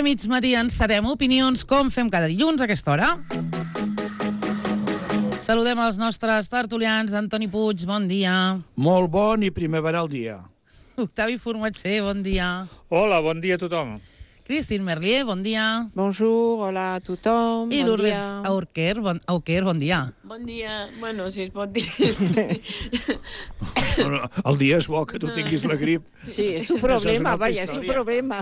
mig matí encetem opinions, com fem cada dilluns a aquesta hora. Saludem els nostres tertulians. Antoni Puig, bon dia. Molt bon i primaveral dia. Octavi Formatger, bon dia. Hola, bon dia a tothom. Christine Merlier, bon dia. Bonjour, hola a tothom, I bon Lourdes dia. Auquer, bon dia. Bon dia. Bueno, si es pot dir. El dia és bo que tu tinguis la grip. Sí, és un problema, vaja, és un problema.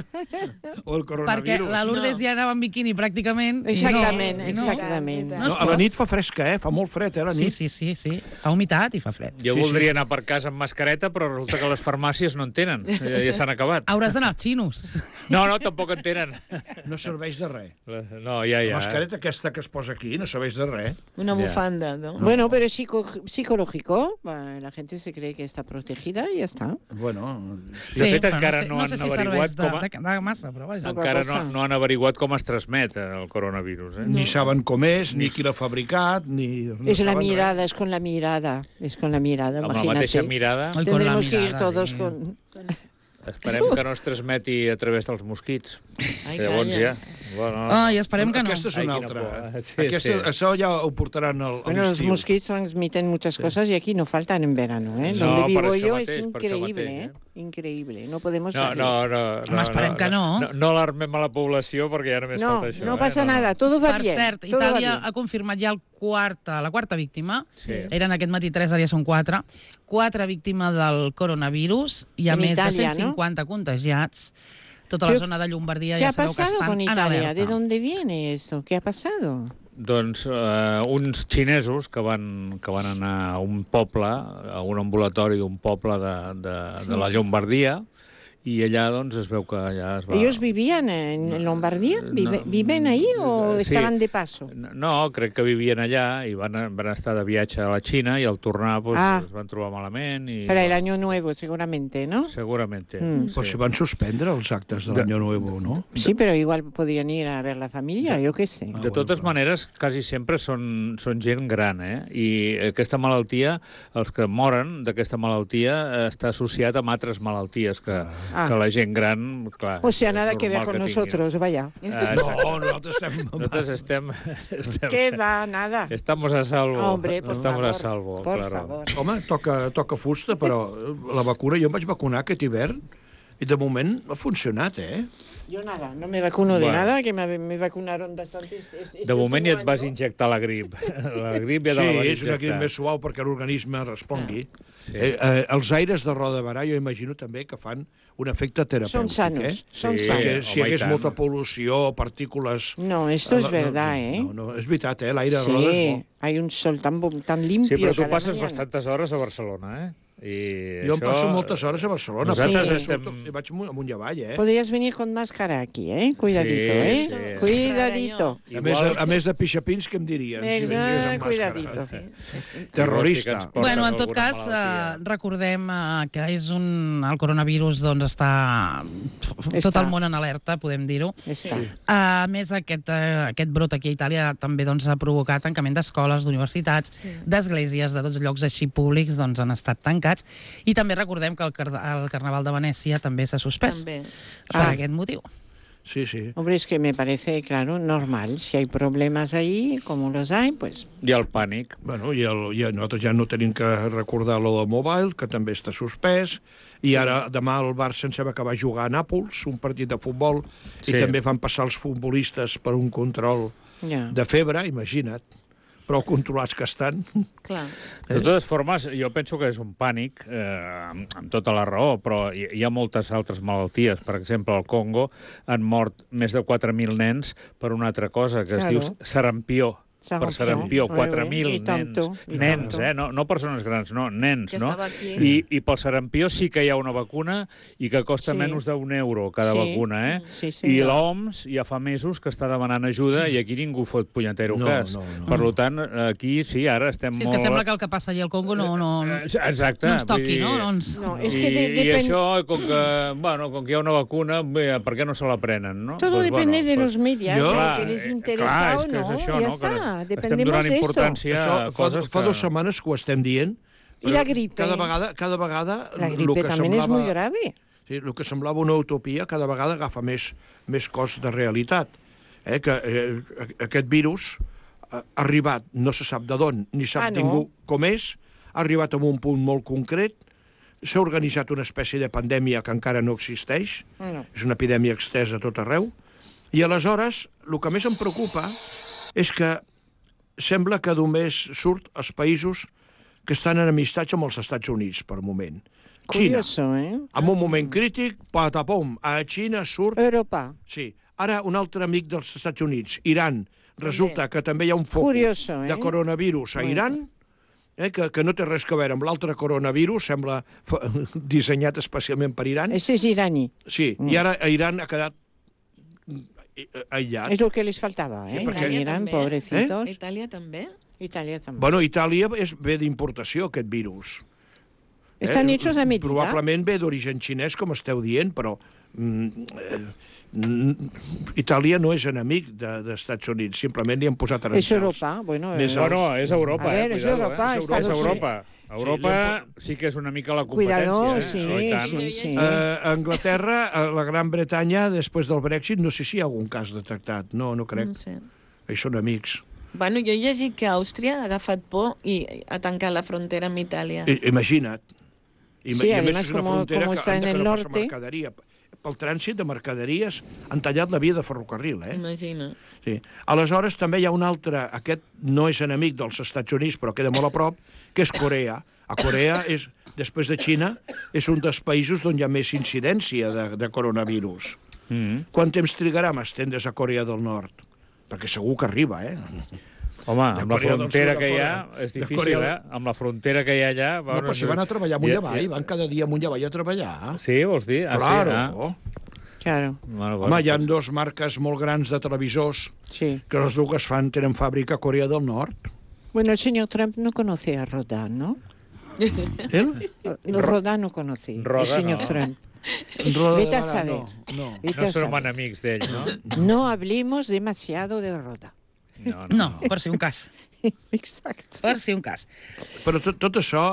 O el Perquè coronavirus. la Lourdes ja anava en biquini pràcticament. Exactament, i no. exactament. No, a la nit fa fresca, fa molt fred, la nit. Sí. Fa humitat i fa fred. Jo voldria anar per casa amb mascareta, però resulta que les farmàcies no en tenen. Ja s'han acabat. Hauràs d'anar als xinos. No, tampoc en tenen. No serveix de res. No, ja. La mascareta aquesta que es posa aquí no serveix de res. Una bufanda, ¿no? Bueno, pero es psicológico, la gente se cree que está protegida y ya está. Bueno, De fet, però encara no no han sé si averiguat serveix de massa, però vaja. Encara no han averiguat com es transmet el coronavirus. ni saben com és, ni qui l'ha fabricat, ni... no Es la saben res. mirada, es con la mirada, Amb la mateixa imagínate. mirada. Ai, con la Tendremos que ir mirada, todos sí. con... Esperem que no es transmeti a través dels mosquits. Ai, Llavors calla. ja... Bueno, Ai, esperem que no. Aquesta és Ai, una quina altra. por. Sí, Això ja ho portaran a Bueno, los l'estiu. mosquitos transmiten muchas cosas y aquí no faltan en verano, ¿eh? No, Donde per vivo això yo mateix, es per això increíble, mateix, ¿eh? Increíble, no podemos No, salir. Home, esperem que no. No alarmem a la població perquè ja només No, falta això. no pasa nada, todo va Per bien. cert, todo va Itàlia bien. ha confirmat ja la quarta víctima. Sí. Eren aquest matí 3, ara ja són 4. 4 víctimes del coronavirus. Hi ha En més Itàlia, de 150 contagiats. Tota la Pero, zona de Llombardia ¿Qué ja ha sabeu que pasado estan con en Italia? alerta. ¿De dónde viene esto? ¿Qué ha pasado? Doncs uns xinesos que van anar a un poble, a un ambulatori d'un poble de la Llombardia, i allà doncs es veu que ja es va... ¿Ellos vivían en Lombardía? ¿Viven ahí o sí. estaban de paso? No, crec que vivien allà i van estar de viatge a la Xina i al tornar pues, es van trobar malament. I, Para el año nuevo, seguramente, ¿no? Seguramente. Però si van suspendre els actes de l'Any Nuevo, no? Sí, pero igual podían ir a ver la familia, yo qué sé. De totes maneres, quasi sempre són gent gran, I aquesta malaltia, els que moren d'aquesta malaltia, està associat amb altres malalties que la gent gran, clar... O sea, nada és que ver normal con tinguin. nosotros, vaya. No, nosaltres estem... ¿Qué va? Nada. Estamos a salvo. Hombre, por Estamos favor, a salvo, por claro. favor. Home, toca fusta, però la vacuna, jo em vaig vacunar aquest hivern i de moment ha funcionat, Yo nada, no me vacuno de Bueno. nada, que me vacunaron bastante. De moment ja et vas injectar la grip. La grip ja te la vas Sí, és una grip injectar. més suau perquè l'organisme respongui. Els aires de Roda de Barà jo imagino també que fan un efecte terapèutic. Son sanos, son Sí. Perquè sanos. si hi home, i hagués tant. molta pol·lució, partícules... No, esto es verdad, ¿eh? No, és veritat, l'aire de Roda és Sí, bo. hay un sol tan limpio. Sí, però tu cada passes mañana. bastantes hores a Barcelona, I Jo em això... passo moltes hores a Barcelona. Nosaltres però estem... surto i vaig amunt i avall, Podrías venir con máscara aquí, ¿eh? Cuidadito, Sí, ¿eh? sí. Cuidadito. A més de pixapins, què em dirien? Si venies amb màscara. Cuidadito. Terrorista. Bueno, en tot cas, recordem que és el coronavirus doncs està tot el món en alerta, podem dir-ho. Està. A més, aquest brot aquí a Itàlia també doncs, ha provocat tancament d'escoles, d'universitats, d'esglésies, de tots llocs així públics doncs, han estat tancats. I també recordem que el Carnaval de Venècia també s'ha suspès També. per aquest motiu. Sí, sí. Hombre, es que me parece, claro, normal. Si hay problemas ahí, como los hay, pues... I el pànic. Bueno, i nosaltres ja no tenim que recordar lo del Mobile, que també està suspès, i ara demà el Barça em sembla que va jugar a Nàpols, un partit de futbol, Sí. i també van passar els futbolistes per un control Ja. de febre, imagina't. Prou controlats que estan. Clar. De totes formes, jo penso que és un pànic, amb tota la raó, però hi ha moltes altres malalties. Per exemple, al Congo han mort més de 4.000 nens per una altra cosa, que es diu sarampió. Per sarampió, 4.000 nens, no persones grans, no, nens, no? I pel sarampió sí que hi ha una vacuna i que costa menys d'1 € cada vacuna, I l'OMS ja fa mesos que està demanant ajuda i aquí ningú fot punyetero cas. Per tant, aquí sí, ara estem molt... Sí, és que sembla que el que passa allà al Congo Exacte. no ens toqui, no? I això, com que hi ha una vacuna, per què no se la prenen, no? Todo depende de los medios, que les interesa o no, ya está. Estem donant importància a coses que... Fa 2 setmanes que ho estem dient. I la gripe. Cada vegada... La gripe també és molt grave. Sí, el que semblava una utopia cada vegada agafa més cos de realitat. Que aquest virus ha arribat, no se sap de d'on, ni sap ningú com és, ha arribat a un punt molt concret, s'ha organitzat una espècie de pandèmia que encara no existeix, és una epidèmia extesa a tot arreu, i aleshores el que més em preocupa és que sembla que només surt als països que estan enemistats amb els Estats Units, per moment. Curioso, Xina, en un moment crític, patapom, a Xina surt... Europa. Sí. Ara, un altre amic dels Estats Units, Iran, resulta que també hi ha un focus de coronavirus a Iran, que no té res a veure amb l'altre coronavirus, sembla dissenyat especialment per Iran. Ese és iraní. Sí, i ara a Iran ha quedat aïllat. És el que les faltava, Sí, perquè... Iran, pobrecitos. Itàlia també? Itàlia també. Bueno, Itàlia ve d'importació, aquest virus. Estan hechos a medida. Probablement ve d'origen xinès, com esteu dient, però Itàlia no és enemic dels Estats Units, simplement li han posat aranxals. És Europa, bueno... És Europa, A ver, és Europa. És Europa. Europa sí que és una mica la competència. Cuidado, sí. A Anglaterra, a la Gran Bretanya, després del Brexit, no sé si hi ha algun cas detectat. No crec. No sé. Ells són amics. Bueno, jo he llegit que Àustria ha agafat por i ha tancat la frontera amb Itàlia. Imagina't. Sí, a més además, és una como frontera está en el no passa norte... mercaderia. Pel trànsit de mercaderies han tallat la via de ferrocarril, Imagina. Sí. Aleshores, també hi ha un altre, aquest no és enemic dels Estats Units, però queda molt a prop, que és Corea. A Corea, després de Xina, és un dels països on hi ha més incidència de coronavirus. Quant temps trigarà a estendre's a Corea del Nord? Perquè segur que arriba, Home, amb la frontera que hi ha, és difícil, Amb la frontera que hi ha allà... No, però si van a treballar amunt i avall, van cada dia amunt i avall a treballar. Sí, vols dir? Claro. Claro. Home, hi ha dos marques molt grans de televisors que les dues tenen fàbrica a Corea del Nord. Bueno, el señor Trump no conocía a Rodán, ¿no? ¿Él? Rodán no conocía, el señor Trump. Vete a saber. No som enemics d'ell, no? No hablemos demasiado de Rodán. No, per si un cas. Exacte. Per si un cas. Però tot això,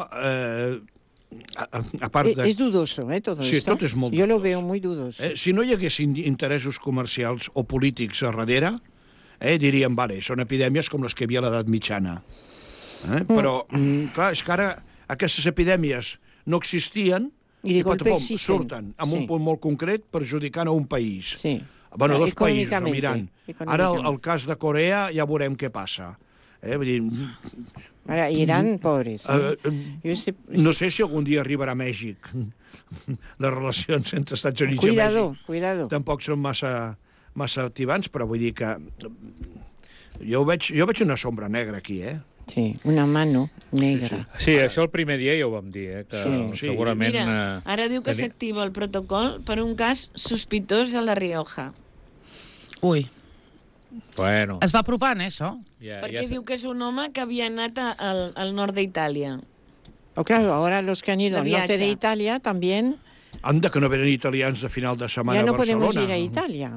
a part de... És dudoso, todo sí, esto. tot és molt Yo lo dudós. veo muy dudoso. Si no hi haguessin interessos comercials o polítics a darrere, diríem, vale, són epidèmies com les que hi havia a l'edat mitjana. Però, clar, és que ara aquestes epidèmies no existien i surten en un punt molt concret perjudicant a un país. Sí. Bueno, dos països, amb Iran. Ara el cas de Corea ja veurem què passa. Vull dir... Ara, Iran, pobres. No sé si algun dia arribarà a Mèxic. Les relacions entre Estats Units i Mèxic. Cuidado. Tampoc són massa activants, però vull dir que... Jo veig una sombra negra aquí, Sí, una mano negra. Sí, això el primer dia ja ho vam dir, que segurament... Mira, ara diu que s'activa el protocol per un cas sospitós a La Rioja. Ui. Bueno. Es va apropant, això? Perquè diu que és un home que havia anat al nord d'Itàlia. Claro, ahora los que han ido al norte de Italia también... Anda, que no venen italians de final de setmana a Barcelona. Ja no podemos ir a Italia.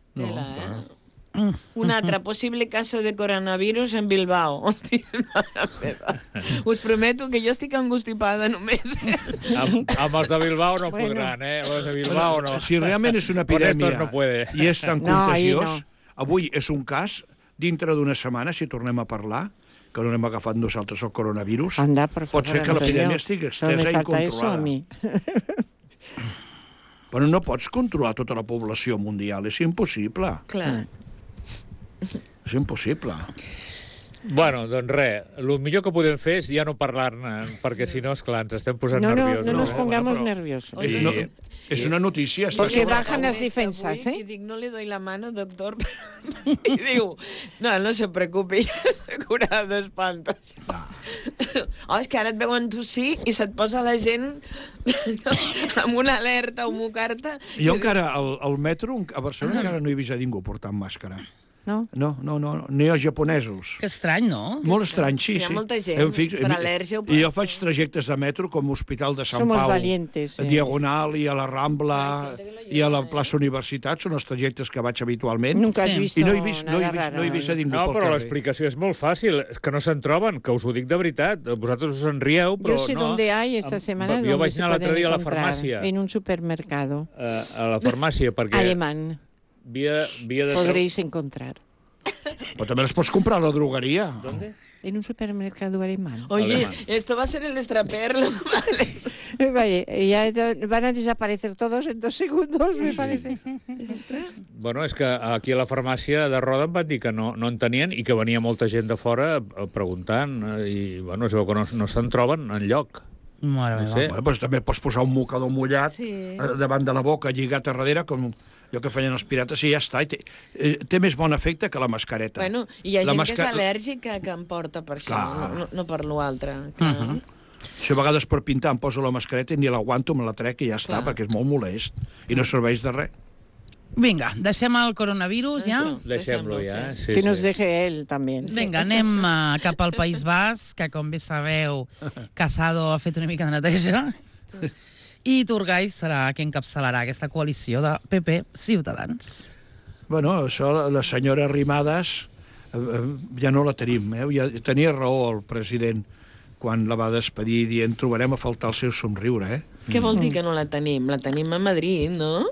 Un altre possible cas de coronavirus en Bilbao. Hòstia, mare meva. Us prometo que jo estic angustipada només. Amb els de Bilbao no podran, Els de Bilbao no. Si realment és una epidèmia i és tan contagiós, avui és un cas, dintre d'una setmana, si tornem a parlar, que no hem agafat nosaltres el coronavirus, pot ser que l'epidèmia estigui extesa i incontrolada. Però no pots controlar tota la població mundial, és impossible. Clar. És impossible. Bueno, doncs res, el millor que podem fer és ja no parlar-ne, perquè si no, esclar, ens estem posant nerviosos. No nos pongamos nerviosos. És una notícia. Porque bajan las defensas, Y dic, no le doy la mano, doctor. I diu, no se preocupe, ja s'ha curat d'espanto. És que ara et veuen tossir i se't posa la gent amb una alerta o mucar-te. Jo encara, al metro, a Barcelona, encara no he vist a ningú portant màscara. No? No, ni els japonesos. Que estrany, no? Molt estrany, sí, Hi ha sí. molta gent per al·lèrgia. I jo faig trajectes de metro com Hospital de Sant Somos Pau, valientes, a Diagonal i a la Rambla i a la plaça Universitat, són els trajectes que vaig habitualment. Nunca has visto I no he vist nada raro. no he vist a ningú No, pel però carrer. l'explicació és molt fàcil, és que no se'n troben, que us ho dic de veritat. Vosaltres us en rieu, però Yo sé no. dónde hay esta semana, Jo donde vaig se anar l'altre pueden dia a la encontrar, farmàcia. en un supermercado A la farmàcia, perquè alemán. havia de... Podréis encontrar. Però també les pots comprar a la drogueria. ¿Dónde? En un supermercado alemán. Oye, Alemán. esto va a ser el extraperlo. Vale. Vale, ya van a desaparecer todos en 2 segundos, me parece. Bueno, és que aquí a la farmàcia de Roda em van dir que no en tenien i que venia molta gent de fora preguntant i, bueno, es veu que no se'n troben enlloc. Mare No meva. sé. Bueno, doncs també pots posar un mocador mullat Sí. davant de la boca, lligat a darrere, com allò que feien els pirates, i ja està. I té més bon efecte que la mascareta. Bueno, hi ha La gent que és masca- al·lèrgica que em porta per això, Clar. no per l'altre. Clar. Si a vegades per pintar em poso la mascareta i ni l'aguanto, me la trec i ja està, Clar. perquè és molt molest i no serveix de res. Vinga, deixem el coronavirus ja? Això. Deixem-lo Deixem-lo, ja. sí. Sí, Que nos sí. deje él también. Vinga, anem cap al País Basc, que com bé sabeu, Casado ha fet una mica de neteja. I Turgay serà qui encapçalarà aquesta coalició de PP Ciutadans. Bueno, això, la senyora Arrimadas ja no la tenim. Ja tenia raó el president quan la va despedir dient trobarem a faltar el seu somriure. Què vol dir que no la tenim? La tenim a Madrid, no?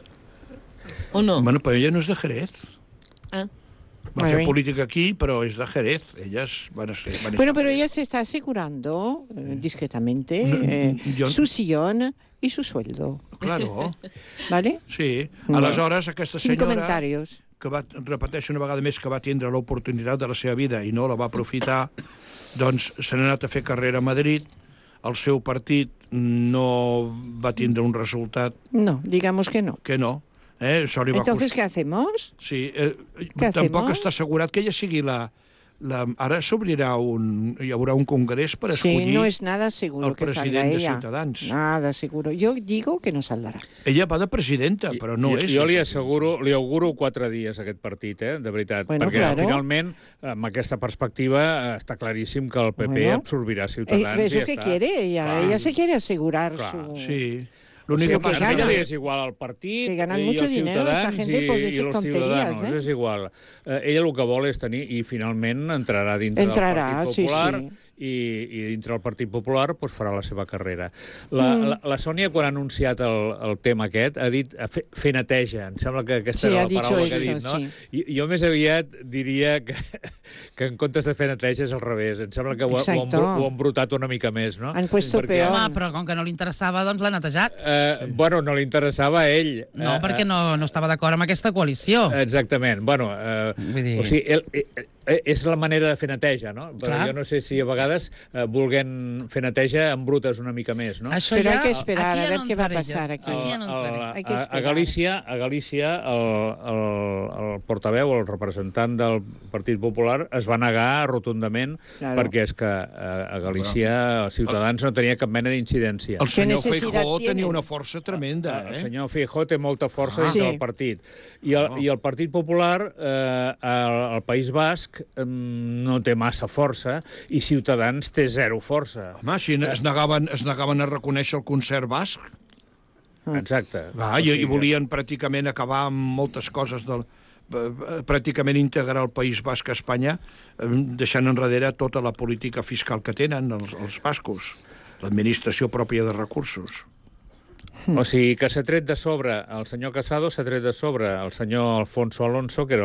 O no? Bueno, però ella no és de Jerez. Ah. Va Muy fer bien. política aquí, però és de Jerez. Elles van a ser... Bueno, pero ella se está asegurando discretamente yo- su sillón y su sueldo. Claro, ¿Vale? sí. No. Aleshores, aquesta Sin senyora... comentarios. que repeteixo una vegada més que va tindre l'oportunitat de la seva vida i no la va aprofitar, doncs se n'ha anat a fer carrera a Madrid, el seu partit no va tindre un resultat No, digamos que no. que no. Això li va Entonces, ¿qué hacemos? Sí, Què tampoc hacemos? està assegurat que ella sigui ara s'obrirà hi haurà un congrés per escollir Sí, no es nada seguro el que salga president de ella. Ciutadans. Nada seguro. Yo digo que no saldrà. Ella va de presidenta, però no és. Jo li auguro 4 dies a aquest partit, de veritat, Bueno, perquè claro. finalment, amb aquesta perspectiva, està claríssim que el PP Bueno. absorbirà Ciutadans ¿Eso i ja qué està. quiere ella? Clar. Ella se quiere asegurar Clar. su... Sí. O sigui, L'únic que que passa gana- que li és igual al partit que ganan i mucho els dinero esta ciutadans gente por decir i els tonterías, ciutadans, és igual. Ella el que vol és tenir, i finalment entrarà dintre Entrarà, del Partit sí, Popular, sí. I dintre del Partit Popular doncs, farà la seva carrera. La Sònia, quan ha anunciat el tema aquest, ha dit fer neteja. Em sembla que aquesta Sí, era ha la dicho paraula que ha esto, dit, no? sí. Jo més aviat diria que en comptes de fer neteja és al revés. Em sembla que ho Exacto. ha embrutat una mica més, no? Han puesto peor. Home, però com que no li interessava, doncs l'ha netejat. Bueno, no li interessava a ell. No, perquè no estava d'acord amb aquesta coalició. Exactament. Bueno, Vull dir- o sigui, és la manera de fer neteja, no? Però Clar. jo no sé si a vegades, volent fer neteja, embrutes una mica més, no? Això Pero ja, hay que esperar aquí a ja ver no qué va a entraré jo. pasar aquí. Aquí ja no entraré. Hay que A esperar. Galícia el portaveu, el representant del Partit Popular, es va negar rotundament Claro. perquè és que a Galícia els Ciutadans no tenia cap mena d'incidència. El senyor necessitat Feijóo tienen? tenia una força tremenda, El senyor Feijóo té molta força dintre Sí. del partit. I el Partit Popular, al País Basc, no té massa força i Ciutadans té zero força. Home, si es negaven a reconèixer el concert basc, Exacte. i volien pràcticament acabar amb moltes coses pràcticament integrar el País Basc a Espanya, deixant enrere tota la política fiscal que tenen els bascos, l'administració pròpia de recursos. O sigui que s'ha tret de sobre el senyor Casado, s'ha tret de sobre el senyor Alfonso Alonso, que era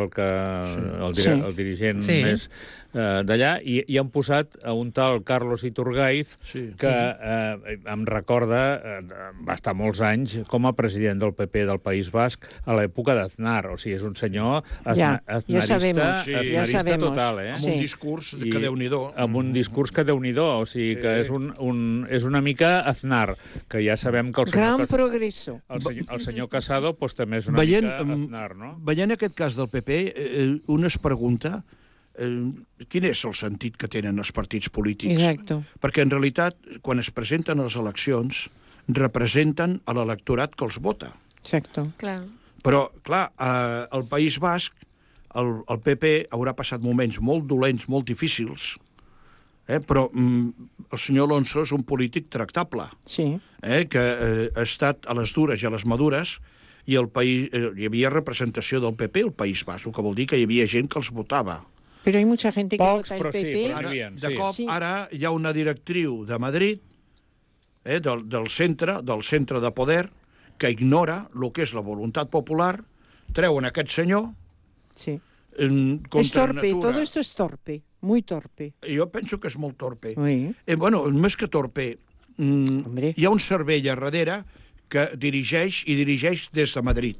el dirigent Sí. més d'allà, i han posat a un tal Carlos Iturgaiz, que em recorda, va estar molts anys com a president del PP del País Basc a l'època d'Aznar. O sigui, és un senyor Ja aznarista, sabemos, ja sabemos. total, Amb Sí. un discurs que Déu-n'hi-do. Amb un discurs que Déu-n'hi-do, o sigui que és una mica Aznar, que ja sabem que el senyor Gran progreso. el senyor Casado doncs, també és una Veient, mica Aznar, no? veient aquest cas del PP, un es pregunta quin és el sentit que tenen els partits polítics. Exacto. Perquè en realitat, quan es presenten a les eleccions, representen a l'electorat que els vota. Exacto. Clar. Però, clar, al País Basc, el PP haurà passat moments molt dolents, molt difícils, però el senyor Alonso és un polític tractable, que ha estat a les dures i a les madures, i el país, hi havia representació del PP al País Basc, que vol dir que hi havia gent que els votava. Però hi ha mucha gent que vota el però sí, PP. però n'hi havia, De cop, ara hi ha una directriu de Madrid, del centre de poder, que ignora el que és la voluntat popular, treuen aquest senyor... Sí. Es torpe, todo esto es torpe, muy torpe. Jo penso que és molt torpe. Sí. Bueno, més que torpe, hi ha un cervell a darrere que dirigeix des de Madrid.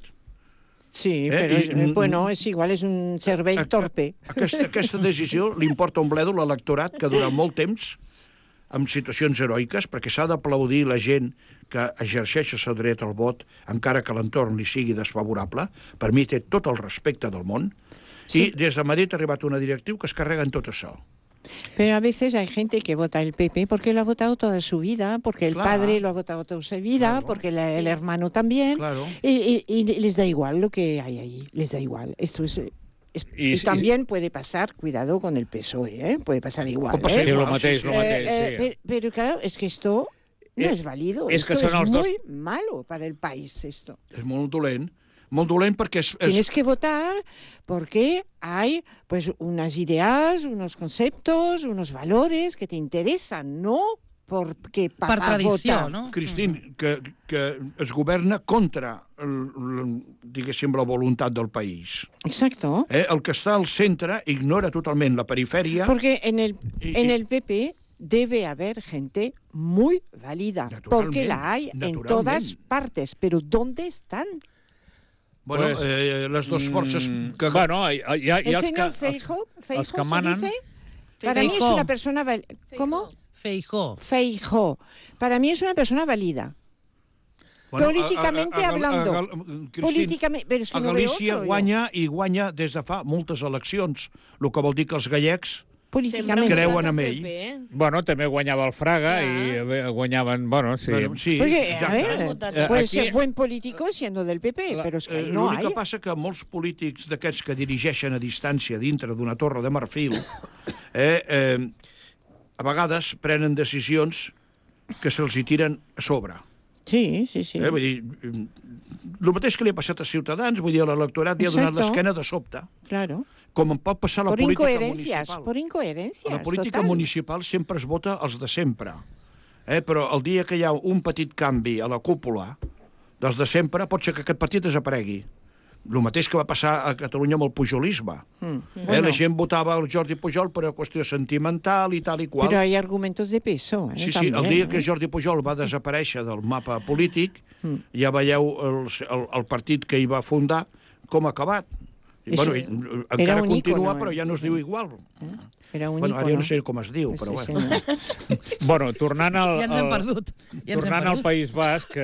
Sí, però, bueno, és igual, és un cervell torpe. Aquesta decisió li importa un bledo a l'electorat que durant molt temps, en situacions heroiques, perquè s'ha d'aplaudir la gent que exerceix el seu dret al vot, encara que l'entorn li sigui desfavorable. Per mi té tot el respecte del món. Sí. I des de Madrid ha arribat una directriu que es carreguen tot això. Pero a veces hay gente que vota el PP porque lo ha votado toda su vida, porque el padre lo ha votado toda su vida, porque el hermano también, y les da igual lo que hay ahí, les da igual. Esto es... Y también puede pasar, cuidado con el PSOE, puede pasar igual. Lo mateix. Pero claro, es que esto no es válido, esto es muy malo para el país, esto. És molt dolent. Molt dolent perquè Tienes que votar porque hay pues unas ideas, unos conceptos, unos valores que te interesan, no porque per tradició, no? Cristín, que es governa contra, diguéssim, la voluntat del país. Exacto. El que està al centre ignora totalment la perifèria. Porque en el PP debe haber gente muy válida, porque la hay en todas partes, pero ¿dónde están? Bueno, les dues forces... Bueno, hi ha el señor Feijóo, els que manen... Para mí es una persona... ¿Cómo? Feijóo. Para mí es una persona válida. Bueno, políticamente hablando. Políticamente, però és que a Galícia guanya i guanya des de fa moltes eleccions, el que vol dir que els gallecs creuen en ell. Bueno, també guanyava el Fraga i guanyaven, bueno, sí. Porque, a ver, puede ser buen político siendo del PP, pero es que no hay. L'únic que passa que molts polítics d'aquests que dirigeixen a distància dintre d'una torre de marfil, a vegades prenen decisions que se'ls hi tiren a sobre. Sí. Vull dir, el mateix que li ha passat a Ciutadans, vull dir, l'electorat li ha donat l'esquena de sobte. Claro. Com em pot passar a la política municipal. Por incoherencias, a la política municipal sempre es vota els de sempre. Però el dia que hi ha un petit canvi a la cúpula dels de sempre, pot ser que aquest partit desaparegui. El mateix que va passar a Catalunya amb el pujolisme. La gent votava el Jordi Pujol per una qüestió sentimental i tal i qual. Però hi ha argumentos de peso. Sí, el dia que Jordi Pujol va desaparèixer del mapa polític, ja veieu el partit que hi va fundar com ha acabat. Bueno, encara continua, però ja no es diu igual. Bueno, ara ja no sé com es diu, però bueno. Bueno, tornant ja ens hem perdut. Tornant al País Basc,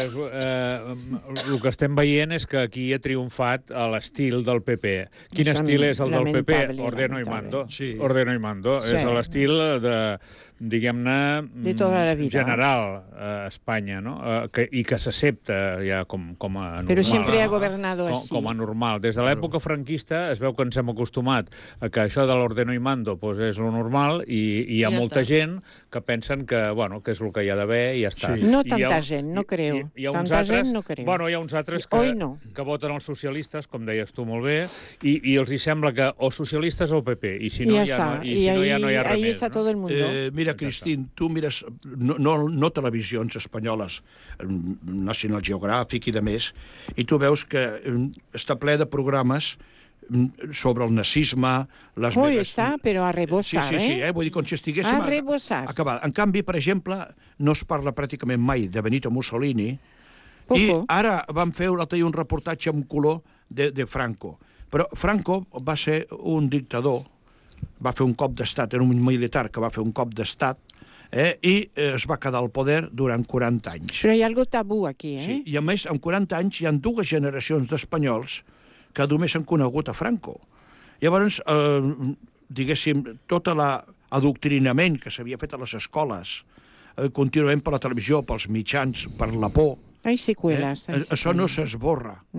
el que estem veient és que aquí ha triomfat l'estil del PP. Quin estil és el del PP? Ordeno y mando. Ordeno y mando. És l'estil de, diguem-ne, general a Espanya, no? I que s'accepta ja com a normal. Però sempre ha governado així. Com a normal. Des de l'època franquista es veu que ens hem acostumat a que això de l'ordeno y mando és lo normal i hi ha molta gent que pensen que, bueno, que és el que hi ha d'haver i ja està. No tanta gent, no creo. Tanta gent no creo. Bueno, hi ha uns altres que voten els socialistes, com deies tu molt bé, i els hi sembla que o socialistes o PP, i si no ja no hi ha res més. Ahí está todo el mundo. Mira, Cristín, tu mires no televisions espanyoles, National Geographic i de més, i tu veus que està ple de programes sobre el nazisme... Hoy està, però a rebossar, Sí, vull dir, com si estiguéssim acabat. En canvi, per exemple, no es parla pràcticament mai de Benito Mussolini, i ara van fer l'altre dia un reportatge en color de Franco. Però Franco va ser un dictador, va fer un cop d'estat, era un militar que va fer un cop d'estat, i es va quedar al poder durant 40 anys. Però hi ha algo tabú aquí, Sí, i a més, en 40 anys hi ha 2 generacions d'espanyols que només han conegut a Franco. Llavors, diguéssim, tot l'adoctrinament que s'havia fet a les escoles, contínuament per la televisió, pels mitjans, per la por, Hay seqüeles. això no s'esborra. No.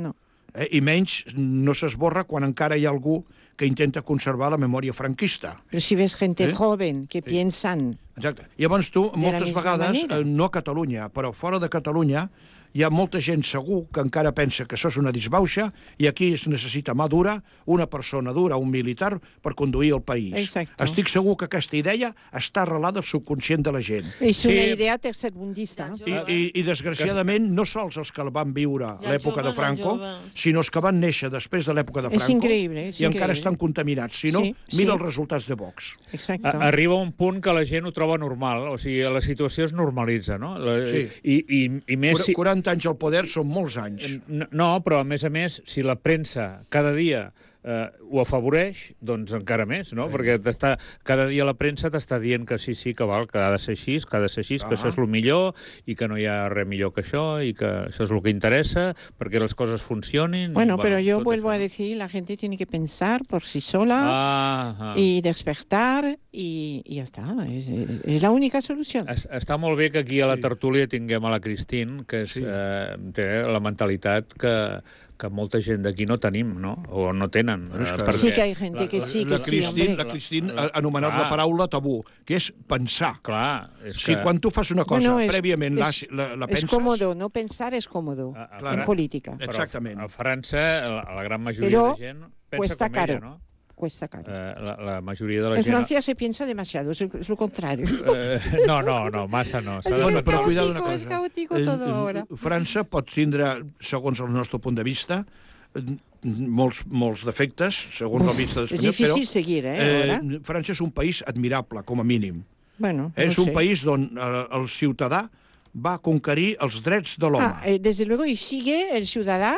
I menys no s'esborra quan encara hi ha algú que intenta conservar la memòria franquista. Però si ves gente joven que piensan... Exacte. Llavors tu, moltes vegades, no a Catalunya, però fora de Catalunya, hi ha molta gent segur que encara pensa que això és una disbauxa i aquí es necessita mà dura, una persona dura, un militar, per conduir el país. Exacto. Estic segur que aquesta idea està arrelada al subconscient de la gent. És una idea tercerbundista. I desgraciadament, no sols els que van viure a l'època de Franco, sinó els que van néixer després de l'època de Franco i encara estan contaminats. Si no, mira els resultats de Vox. Arriba un punt que la gent ho troba normal, o sigui, la situació es normalitza, no? I més... 40 anys al poder són molts anys. No, però a més, si la premsa cada dia ho afavoreix, doncs encara més, no? Perquè cada dia la premsa t'està dient que sí, que val, que ha de ser així, que això és el millor i que no hi ha res millor que això i que això és el que interessa perquè les coses funcionin. Bueno, pero yo vuelvo a decir, la gente tiene que pensar por sí sola y despertar y ya está. Es la única solución. Està molt bé que aquí a la tertúlia tinguem a la Christine, que té la mentalitat que molta gent d'aquí no tenim, no? O no tenen. Sí que hi ha gent que sí, que sí, hombre. La Christine ha anomenat la paraula tabú, que és pensar. Clar. Si quan tu fas una cosa prèviament la penses... És còmodo, no pensar és còmodo, en política. Exactament. A França, la gran majoria de gent pensa com ella, no? Cuesta caro. La majoria de la gent... En Francia se piensa demasiado, es lo contrario. No, massa no. Bueno, però cuidado una cosa. Es caótico todo ahora. França pot tindre, segons el nostre punt de vista, molts defectes, segons la vista d'Espanya, però... És difícil seguir, ahora. França és un país admirable, com a mínim. Bueno, és un país on el ciutadà va conquerir els drets de l'home. Desde luego, y sigue el ciudadà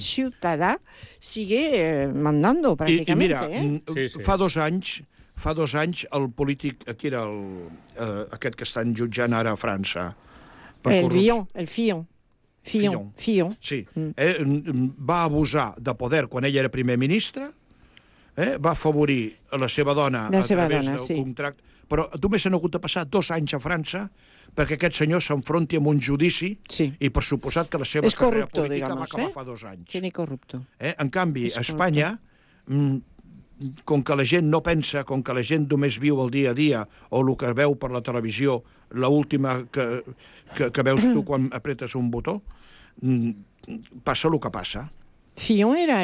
sigue mandando, pràcticament. I mira, fa 2 anys, el polític, aquí era aquest que estan jutjant ara a França. El Fillon. Sí. Va abusar de poder quan ell era primer ministre, va afavorir a la seva dona a través del contracte. Però només han hagut de passar 2 anys a França perquè aquest senyor s'enfronti amb un judici i per suposat que la seva carrera política va acabar fa 2 anys. Tiene corrupto. En canvi, a Espanya, com que la gent no pensa, com que la gent només viu el dia a dia o el que veu per la televisió, l'última que veus tu quan apretes un botó, passa el que passa. Fillon era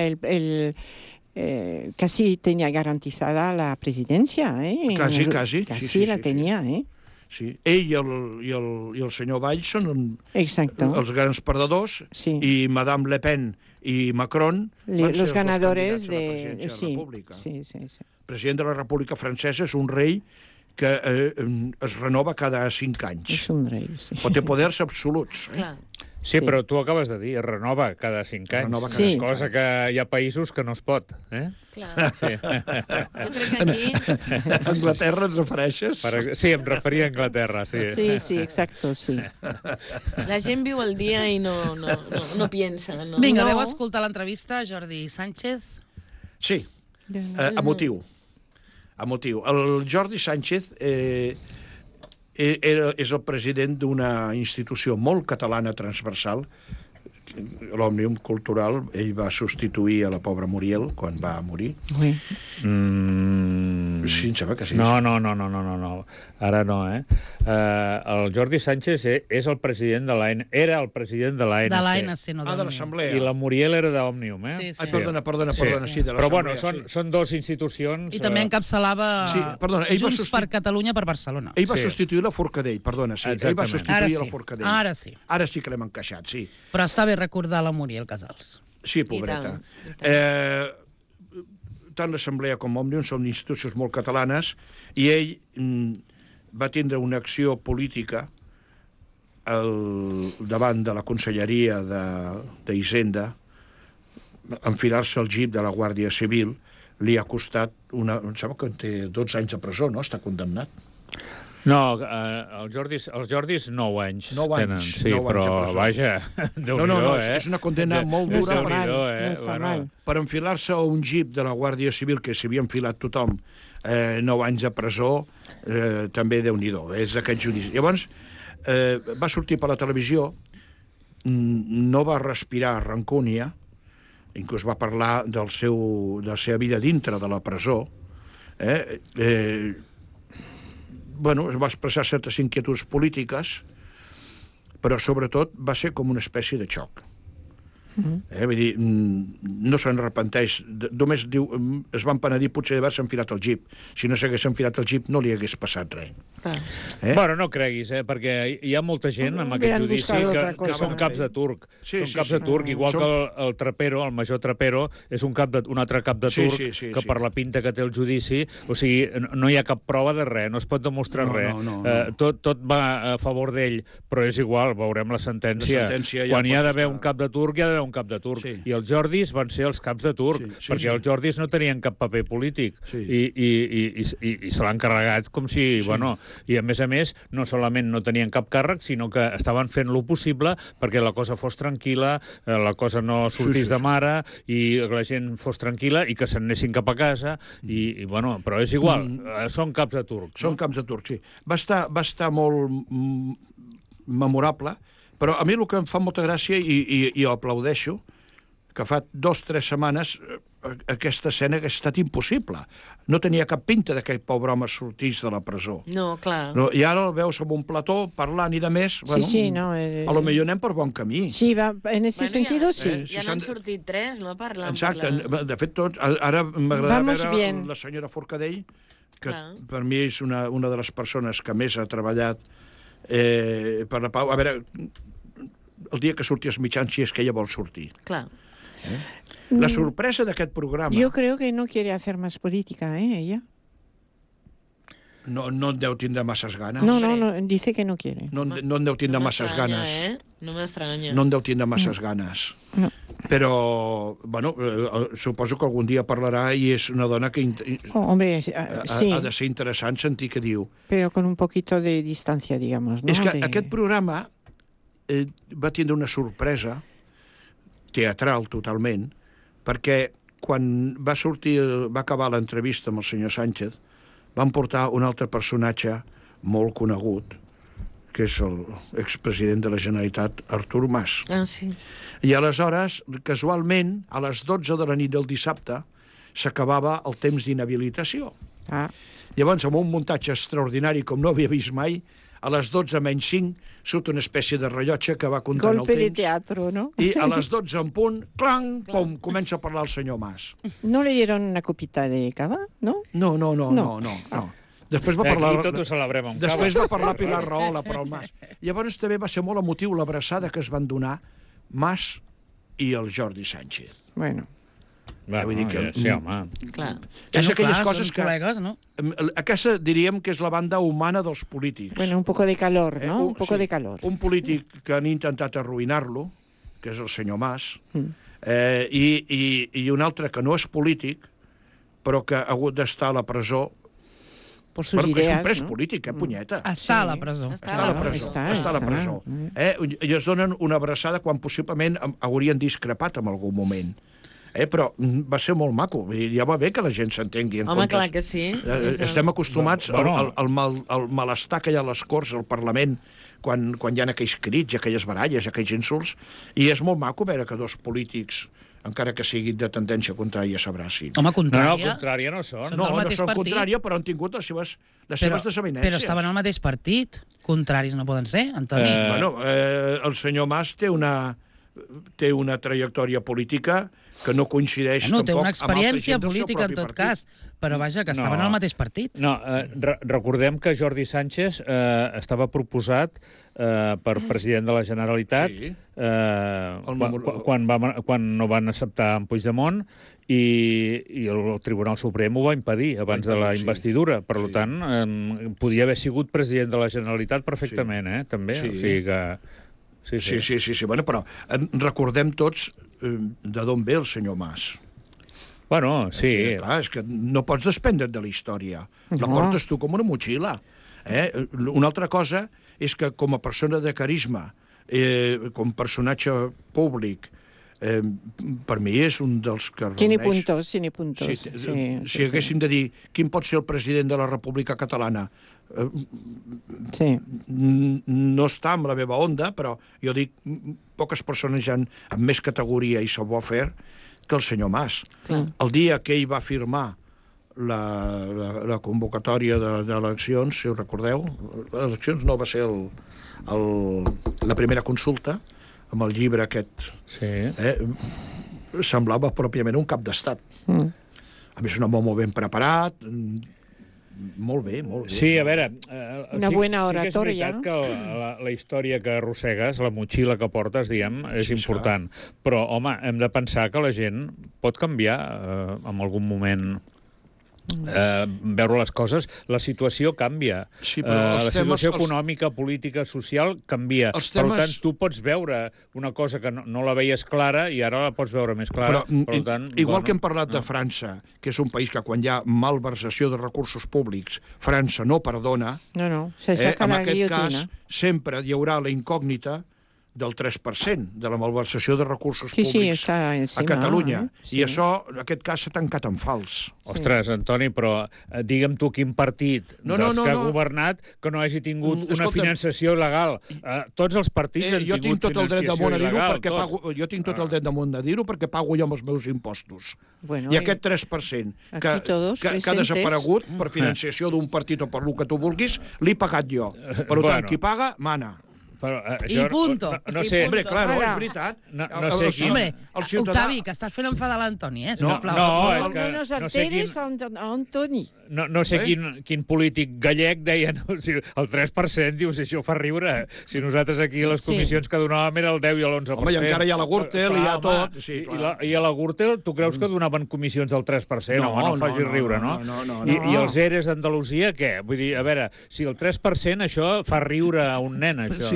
casi tenía garantizada la presidencia, Casi la tenía, Sí, ell i el senyor Valls són els grans perdedors i Madame Le Pen i Macron van ser els ganadores de la presidència de la República. President de la República Francesa és un rei que es renova cada 5 anys. És un rei, sí. Però té poders absoluts. Sí, però tu acabes de dir, renova cada 5 anys. És cosa que hi ha països que no es pot. Clar. Jo crec que aquí... A Anglaterra et refereixes? Sí, em referia a Anglaterra, sí. Sí, exacto, sí. La gent viu el dia i no piensa. Vinga, veu escoltar l'entrevista a Jordi Sánchez? Sí, emotiu. El Jordi Sánchez és el president d'una institució molt catalana transversal, l'Òmnium Cultural. Ell va substituir a la pobra Muriel quan va morir. Sí, em sembla que sí. No. Ara no, el Jordi Sánchez és el president de l'ANC. Era el president de l'ANC. De l'ANC, no de l'Assemblea. I la Muriel era d'Òmnium, Sí. Perdona, sí, de l'Assemblea. Però bueno, són 2 institucions... I també encapçalava Junts per Catalunya per Barcelona. Ell va substituir la Forcadell, perdona, sí. Ell va substituir la Forcadell. Ara sí. Ara sí que l'hem encaixat, sí. Però està bé recordar la Muriel Casals. Sí, pobreta. Tant l'Assemblea com Òmnium són institucions molt catalanes i ell va tindre una acció política davant de la Conselleria d'Hisenda, enfilar-se al jeep de la Guàrdia Civil li ha costat em sembla que té 12 anys de presó, no? Està condemnat. No, els Jordis 9 anys tenen, sí, però vaja, Déu-n'hi-do, és una condemna molt dura Déu-n'hi-do, per enfilar-se a un jeep de la Guàrdia Civil que s'havia enfilat tothom 9 anys de presó, també Déu-n'hi-do, és aquest judici. Llavors, va sortir per la televisió, no va respirar rancúnia inclús va parlar de la seva vida dintre de la presó, bueno, es va expressar certes inquietuds polítiques, però sobretot va ser com una espècie de xoc. Vull dir, no se'n arrepenteix, només diu, es van penedir potser d'haver-se enfilat el jeep. Si no s'hagués enfilat el jeep no li hagués passat res. Bueno, no creguis, perquè hi ha molta gent amb aquest judici que són caps de turc. Són caps de turc, igual que el Trapero, el major Trapero, és un altre cap de turc que per la pinta que té el judici, o sigui, no hi ha cap prova de res, no es pot demostrar res. Tot va a favor d'ell, però és igual, veurem la sentència. Quan hi ha d'haver un cap de turc, hi ha d'haver un cap de turc. I els Jordis van ser els caps de turc, perquè els Jordis no tenien cap paper polític i se l'han carregat com si, bueno, i a més, no solament no tenien cap càrrec, sinó que estaven fent lo possible perquè la cosa fos tranquil·la, la cosa no sortís de mare i la gent fos tranquil·la i que se'n anessin cap a casa, i bueno, però és igual, són caps de turc. Són caps de turc, sí. Va estar molt memorable. Però a mi el que em fa molta gràcia, i ho aplaudeixo, que fa 2 o 3 setmanes aquesta escena hagués estat impossible. No tenia cap pinta que aquell pobre home sortís de la presó. No, clar. I ara el veus amb un plató parlant i de més. A lo millor anem per bon camí. Sí, en ese sentido sí. Ja n'han sortit 3, no? Parlant. Exacte. De fet, ara m'agrada veure la senyora Forcadell, que per mi és una de les persones que més ha treballat per la pau. A veure, el dia que surti als mitjans, si és que ella vol sortir. Clar. La sorpresa d'aquest programa... Yo creo que no quiere hacer más política, ella. No en deu tindre masses ganes. No, dice que no quiere. No en deu tindre masses ganes. No m'estranya. No en deu tindre masses ganes. No. Però, bueno, suposo que algun dia parlarà i és una dona que hombre, sí. Ha de ser interessant sentir què diu. Pero con un poquito de distancia, digamos, ¿no? És que aquest programa va tindre una sorpresa teatral totalment, perquè quan va acabar l'entrevista amb el senyor Sánchez, van portar un altre personatge molt conegut, que és l'expresident de la Generalitat, Artur Mas. Sí. I aleshores, casualment, a les 12 de la nit del dissabte, s'acabava el temps d'inhabilitació. Llavors, amb un muntatge extraordinari com no havia vist mai, a les 12 menys 5 surt una espècie de rellotge que va comptant el temps. Golpe de teatro, ¿no? I a les 12 en punt, clang, pum, comença a parlar el senyor Mas. ¿No le dieron una copita de cava, no? No. Després va parlar... Aquí tot ho celebrem amb cava. Després va parlar Pilar Rahola, però el Mas. Llavors també va ser molt emotiu l'abraçada que es van donar Mas i el Jordi Sánchez. Bueno. Sí, home. Clar. És aquelles coses que... col·legues, no? Aquesta diríem que és la banda humana dels polítics. Bueno, un poco de calor, ¿no? Un poco de calor. Un polític que han intentat arruïnar-lo, que és el senyor Mas, i un altre que no és polític, però que ha hagut d'estar a la presó por sus ideas, és un pres polític, punyeta. Està a la presó. Està a la presó. I es donen una abraçada quan possiblement haurien discrepat en algun moment. Però va ser molt maco. Ja va bé que la gent s'entengui. Home, clar que sí. Estem acostumats al malestar que hi ha a les Corts, al Parlament, quan hi ha aquells crits, aquelles baralles, aquells insults, i és molt maco veure que 2 polítics, encara que siguin de tendència contrària, s'abracin. Home, contrària? No, contrària no són. No són contrària, però han tingut les seves desavinences. Però estaven al mateix partit. Contraris no poden ser, Antoni. El senyor Mas té una trajectòria política que no coincideix tampoc amb altra gent del seu propi partit. Té una experiència política, en tot cas, però vaja, que estaven al mateix partit. No, recordem que Jordi Sánchez estava proposat per president de la Generalitat quan no van acceptar en Puigdemont i el Tribunal Suprem ho va impedir abans de la investidura. Per tant, podia haver sigut president de la Generalitat perfectament, també. O sigui que... Sí. Bueno, però recordem tots d'on ve el senyor Mas. Bueno, sí. Clar, és que no pots desprendre't de la història. La portes tu com una motxilla. Una altra cosa és que com a persona de carisma, com personatge públic, per mi és un dels que reuneix... Tiene puntos. Si haguéssim de dir quin pot ser el president de la República Catalana, no està amb la meva onda, però jo dic, poques persones hi ha amb més categoria i savoir-faire que el senyor Mas. El dia que ell va firmar la convocatòria d'eleccions, si us recordeu, les eleccions no va ser la primera consulta, amb el llibre aquest, semblava pròpiament un cap d'estat. A més, un home molt ben preparat, molt bé, molt bé. Sí, a veure... Una bona oratòria. Sí que és veritat que la història que arrossegues, la motxilla que portes, diguem, és important. Però, home, hem de pensar que la gent pot canviar en algun moment... veure les coses, la situació canvia. La situació econòmica, política, social canvia. Per tant, tu pots veure una cosa que no la veies clara i ara la pots veure més clara. Igual que hem parlat de França, que és un país que quan hi ha malversació de recursos públics, França no perdona, en aquest cas sempre hi haurà la incògnita del 3% de la malversació de recursos públics a Catalunya. I això, en aquest cas, s'ha tancat en fals. Ostres, Antoni, però digue'm tu quin partit dels que ha governat que no hagi tingut una finançació il·legal. Tots els partits han tingut finançació il·legal. Jo tinc tot el dret del món de dir-ho perquè pago jo amb els meus impostos. I aquest 3% que ha desaparegut per financiació d'un partit o per el que tu vulguis, l'he pagat jo. Per tant, qui paga, mana. I punto. No sé. Hombre, claro, és veritat. No sé quin... Hombre, Octavi, que estàs fent enfadar l'Antoni, sisplau. No, és que... No nos alteres, Antoni. No sé quin polític gallec deia, el 3%, dius, això fa riure. Si nosaltres aquí a les comissions que donàvem era el 10 i l'11%. Home, i encara hi ha la Gürtel, hi ha tot. I a la Gürtel, tu creus que donaven comissions del 3%? Home, no facis riure, no? I els ERES d'Andalusia, què? Vull dir, a veure, si el 3%, això fa riure a un nen, això.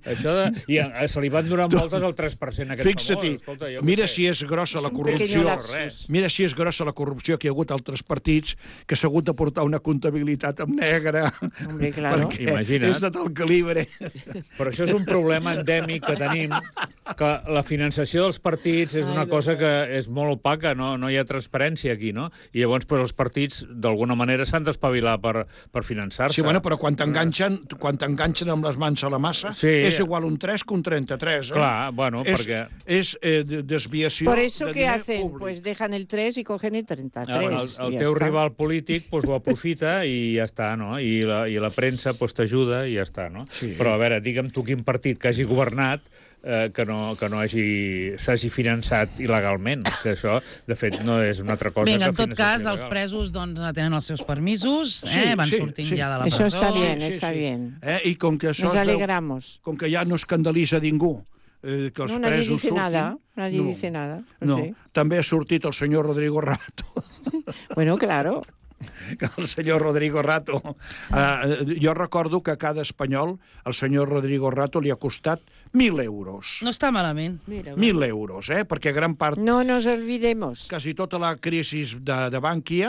I se li van donar moltes al 3% aquest Fixa't, mira si és grossa la corrupció. Mira si és grossa la corrupció que hi ha hagut altres partits que s'ha hagut de portar una comptabilitat en negre. Hombre, claro. Perquè és de tal calibre. Però això és un problema endèmic que tenim, que la finançació dels partits és una cosa que és molt opaca, no hi ha transparència aquí, no? I llavors els partits, d'alguna manera, s'han d'espavilar per finançar-se. Sí, bueno, però quan t'enganxen amb les mans a la massa, és igual un 3 que un 33. Clar, bueno, perquè... És desviació de diner públic. Por eso, ¿qué hacen? Pues dejan el 3 y cogen el 33. El teu rival polític ho aprofita i ja està, no? I la premsa t'ajuda i ja està, no? Però, a veure, digue'm tu quin partit que hagi governat que no s'hagi finançat il·legalment, que això, de fet, no és una altra cosa que finançació il·legal. Vinga, en tot cas, els presos tenen els seus permisos, van sortint ja de la presó. Això està bien, està bien. I com que això nos alegramos. Com que ja no escandalitza ningú que els presos surtin... Nadie dice nada. No, també ha sortit el senyor Rodrigo Rato. Bueno, claro. El senyor Rodrigo Rato. Jo recordo que a cada espanyol el senyor Rodrigo Rato li ha costat 1.000 euros. No està malament. 1.000 euros, perquè gran part... No nos olvidemos. Quasi tota la crisi de Bankia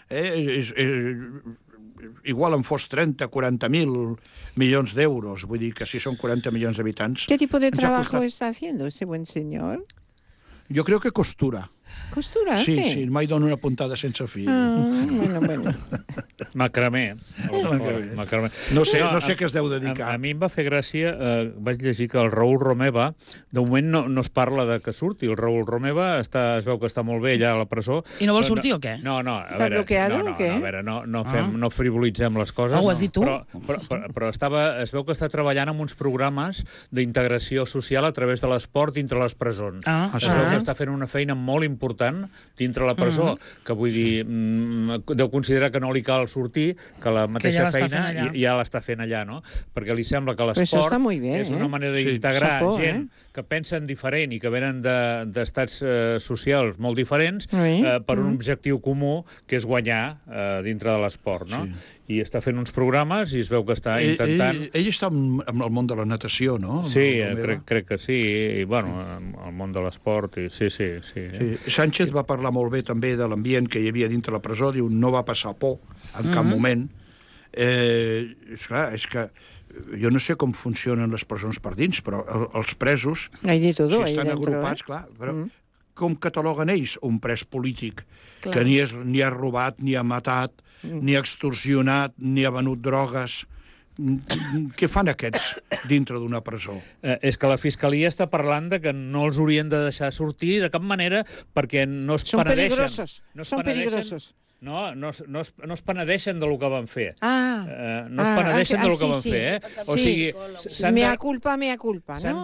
igual en fos 30-40.000 milions d'euros. Vull dir que si són 40 milions d'habitants... ¿Qué tipo de trabajo está haciendo este buen señor? Yo creo que costura. ¿Costura? Sí, mai dono una puntada sense fil. Bueno. Macramé. No sé què es deu dedicar. A mi em va fer gràcia, vaig llegir que el Raül Romeva, de moment no es parla de que surti, el Raül Romeva es veu que està molt bé allà a la presó. I no vol sortir o què? No, està bloqueado o què? A veure, no frivolitzem les coses. Ho has dit tu? Però es veu que està treballant en uns programes d'integració social a través de l'esport dintre les presons. Es veu que està fent una feina molt important dintre la presó, que vull dir, deu considerar que no li cal sortir, que la mateixa feina ja l'està fent allà, no? Perquè li sembla que l'esport és una manera d'integrar gent que pensen diferent i que venen d'estats socials molt diferents per un objectiu comú, que és guanyar dintre de l'esport, no? I està fent uns programes i es veu que està intentant... Ell està en el món de la natació, no? Sí, crec que sí, i bueno, el món de l'esport, sí. Sánchez va parlar molt bé també de l'ambient que hi havia dintre la presó, diu, no va passar por en cap moment. Esclar, és que jo no sé com funcionen les presons per dins, però els presos, si estan agrupats, clar, però com cataloguen ells un pres polític que ni ha robat, ni ha matat, ni ha extorsionat, ni ha venut drogues? Què fan aquests dintre d'una presó? És que la Fiscalia està parlant de que no els haurien de deixar sortir de cap manera perquè no es penedeixen. Són peligrosos. No es penedeixen del que van fer. No es penedeixen del que van fer, O sigui, mea culpa, no? S'han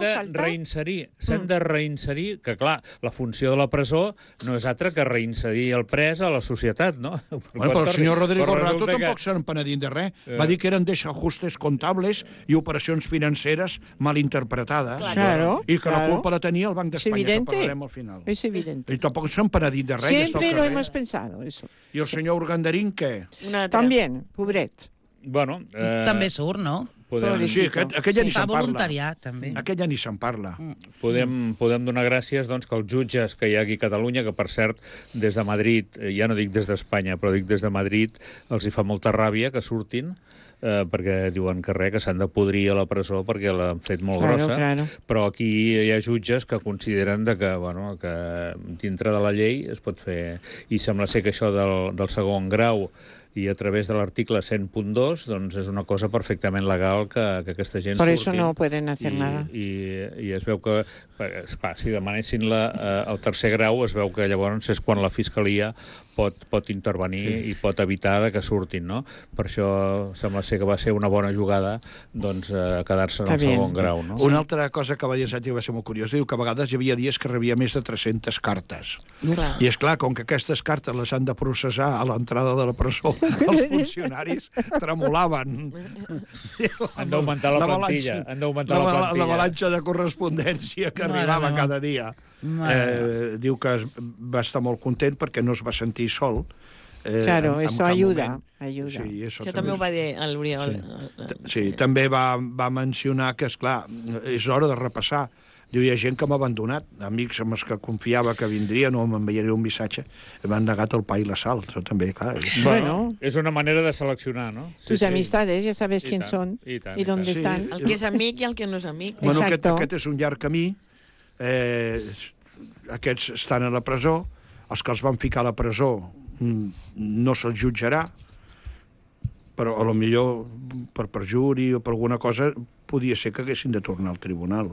de reinserir, que clar, la funció de la presó no és altra que reinserir el pres a la societat, no? Però el senyor Rodrigo Rato tampoc s'han penedit de res. Va dir que eren desajustes comptables i operacions financeres mal interpretades. I que la culpa la tenia el Banc d'Espanya, que parlarem al final. És evident. I tampoc s'han penedit de res. Siempre lo hemos pensado, eso. I el senyor Urgandarín, què? También, pobret. Bueno... També surt, no? Sí, aquella ni se'n parla. Voluntariat, també. Aquella ni se'n parla. Podem donar gràcies que els jutges que hi ha aquí a Catalunya, que per cert, des de Madrid, ja no dic des d'Espanya, però dic des de Madrid, els hi fa molta ràbia que surtin, perquè diuen que s'han de podrir a la presó perquè l'han fet molt grossa, però aquí hi ha jutges que consideren que dintre de la llei es pot fer, i sembla ser que això del segon grau i a través de l'article 100.2 doncs és una cosa perfectament legal que aquesta gent surti. Por eso no pueden hacer nada. I es veu que, esclar, si demanessin el tercer grau, es veu que llavors és quan la Fiscalia pot intervenir i pot evitar que surtin, no? Per això sembla ser que va ser una bona jugada quedar-se en el segon grau, no? Una altra cosa que va dir Sánchez va ser molt curiosa, diu que a vegades hi havia dies que rebia més de 300 cartes. I és clar, com que aquestes cartes les han de processar a l'entrada de la presó, els funcionaris tremolaven. Han d'augmentar la plantilla. La balança de correspondència que arribava cada dia. Diu que va estar molt content perquè no es va sentir sol. Claro, eso ayuda. Això també ho va dir l'Oriol. Sí, també va mencionar que, esclar, és hora de repassar. Diu, hi ha gent que m'ha abandonat, amics amb els que confiava que vindrien o m'enviaria un missatge, m'han negat el pa i la sal, això també, clar. Bueno, és una manera de seleccionar, no? Tus amistades, ja sabes quién son i d'on estan. El que és amic i el que no és amic. Bueno, aquest és un llarg camí, aquests estan a la presó, els que els van ficar a la presó no se'ls jutjarà, però a lo millor per perjuri o per alguna cosa podia ser que haguessin de tornar al tribunal.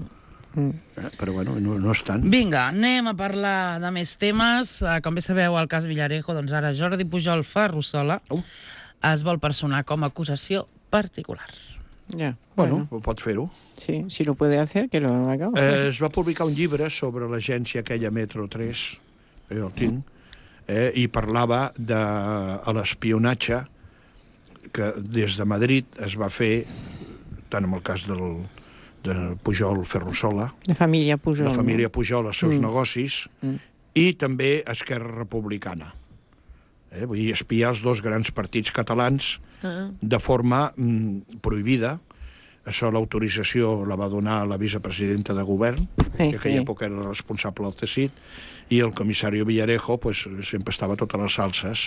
Però bueno, no estan. Vinga, anem a parlar de més temes. Com bé sabeu, el cas Villarejo, doncs ara Jordi Pujol Ferrusola es vol personar com a acusació particular. Bueno, pot fer-ho. Sí, si lo puede hacer, que lo haga. Es va publicar un llibre sobre l'agència aquella Metro 3, que jo el tinc, i parlava de l'espionatge que des de Madrid es va fer, tant en el cas de Pujol Ferrusola, la família Pujol, els seus negocis, i també Esquerra Republicana. Vull dir, espiar els dos grans partits catalans de forma prohibida. Això l'autorització la va donar la vicepresidenta de govern, que en aquella època era responsable del CSIC, i el comissari Villarejo sempre estava a totes les salses.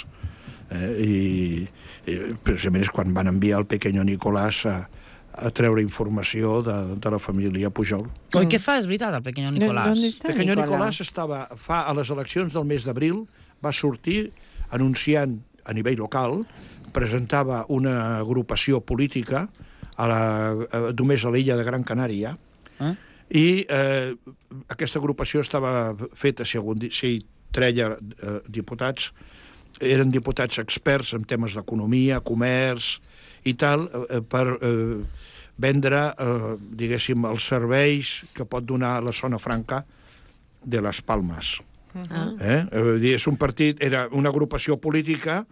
I precisament és quan van enviar el pequeño Nicolás a treure informació de la família Pujol. I què fa, és veritat, el pequeño Nicolás? El pequeño Nicolás a les eleccions del mes d'abril va sortir anunciant a nivell local, presentava una agrupació política només a l'illa de Gran Canària, i aquesta agrupació estava feta, si treia diputats, eren diputats experts en temes d'economia, comerç i tal, per vendre, diguéssim, els serveis que pot donar la zona franca de les Palmes. És un partit, era una agrupació política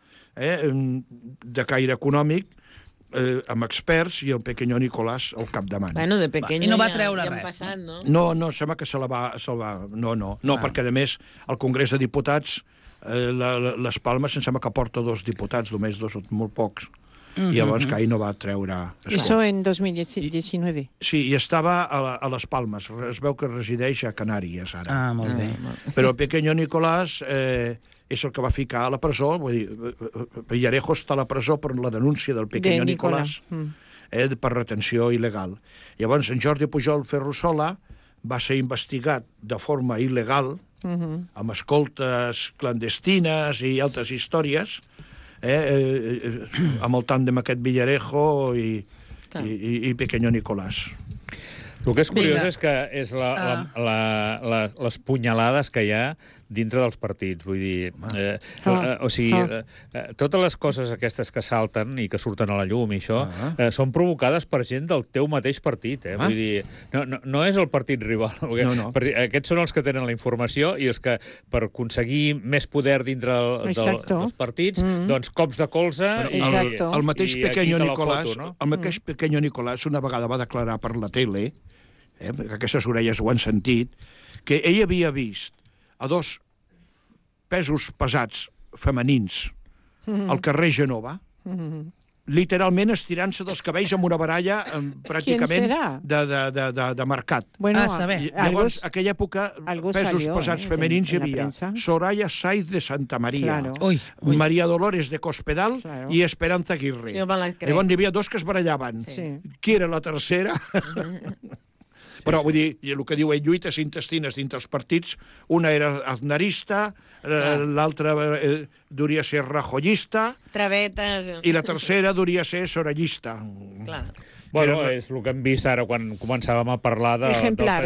de caire econòmic, amb experts, i el pequeño Nicolás al capdavant. Bueno, de pequeño i no va treure res. Passat, no? No, sembla que se la va... No, perquè a més el Congrés de Diputats, les Palmes, em sembla que porta 2 diputats, només 2, molt pocs. I llavors que ahir no va treure... Això en 2019. Sí, i estava a les Palmes. Es veu que resideix a Canàries, ara. Ah, molt bé. Però el pequeño Nicolás és el que va ficar a la presó. Vull dir, Villarejo està a la presó per la denúncia del pequeño Nicolás per retenció il·legal. Llavors, en Jordi Pujol Ferrusola va ser investigat de forma il·legal amb escoltes clandestines i altres històries, amb el tàndem aquest Villarejo i Pequeño Nicolás. El que és curiós és que és les punyalades que hi ha dintre dels partits. Vull dir, totes les coses aquestes que salten i que surten a la llum i això, són provocades per gent del teu mateix partit. Vull dir, no és el partit rival. Aquests són els que tenen la informació i els que, per aconseguir més poder dintre dels partits, doncs cops de colze el mateix Pequeño Nicolás una vegada va declarar per la tele, aquestes orelles ho han sentit, que ell havia vist a dos pesos pesats femenins al carrer Genova, literalment estirant-se dels cabells amb una baralla pràcticament de mercat. Llavors, en aquella època, pesos pesats femenins hi havia Soraya Saiz de Santa Maria, Maria Dolores de Cospedal i Esperanza Aguirre. Llavors hi havia dos que es barallaven. Qui era la tercera? Però, vull dir, el que diu ell, lluites intestines dintre els partits, una era aznarista, l'altra duria ser rajoyista, i la tercera duria ser sorallista. Clar. Bueno, és el que hem vist ara quan començàvem a parlar del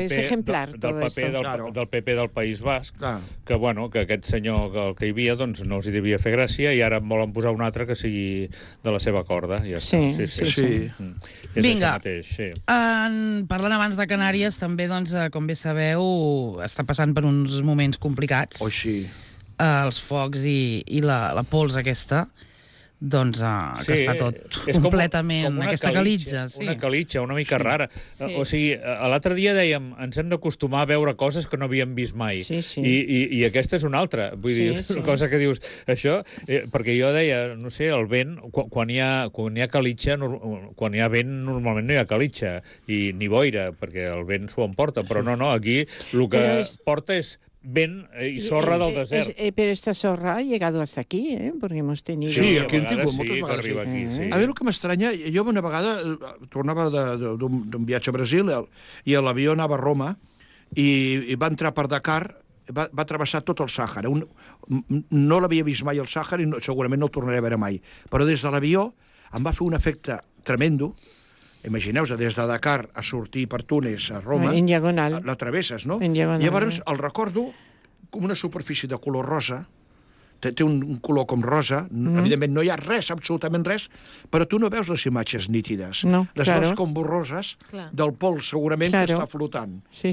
PP del País Basc, que aquest senyor que hi havia no els hi devia fer gràcia i ara en volen posar un altre que sigui de la seva corda. Sí. Vinga, parlant abans de Canàries, també, com bé sabeu, està passant per uns moments complicats. Els focs i la pols aquesta, que està tot completament... Aquesta calitja. Una calitja, una mica rara. O sigui, l'altre dia dèiem, ens hem d'acostumar a veure coses que no havíem vist mai. I aquesta és una altra. Vull dir, una cosa que dius, això... Perquè jo deia, no sé, el vent, quan hi ha calitja, quan hi ha vent, normalment no hi ha calitja, i ni boira, perquè el vent s'ho emporta. Però no, aquí el que porta és vent y sorra del desert. Pero esta sorra ha llegado hasta aquí, porque hemos tenido... Sí, aquí hem tingut moltes vegades. A veure, el que m'estranya, jo una vegada tornava d'un viatge a Brasil i l'avió anava a Roma i va entrar per Dakar, va travessar tot el Sàhara. No l'havia vist mai el Sàhara i segurament no el tornaré a veure mai. Però des de l'avió em va fer un efecte tremendo. Imagineu-vos, des de Dakar a sortir per Túnez a Roma... En diagonal. La travesses, no? En diagonal. Llavors el recordo com una superfície de color rosa, té un color com rosa, evidentment no hi ha res, absolutament res, però tu no veus les imatges nítides. Les veus com borroses del pol segurament que està flotant. Sí.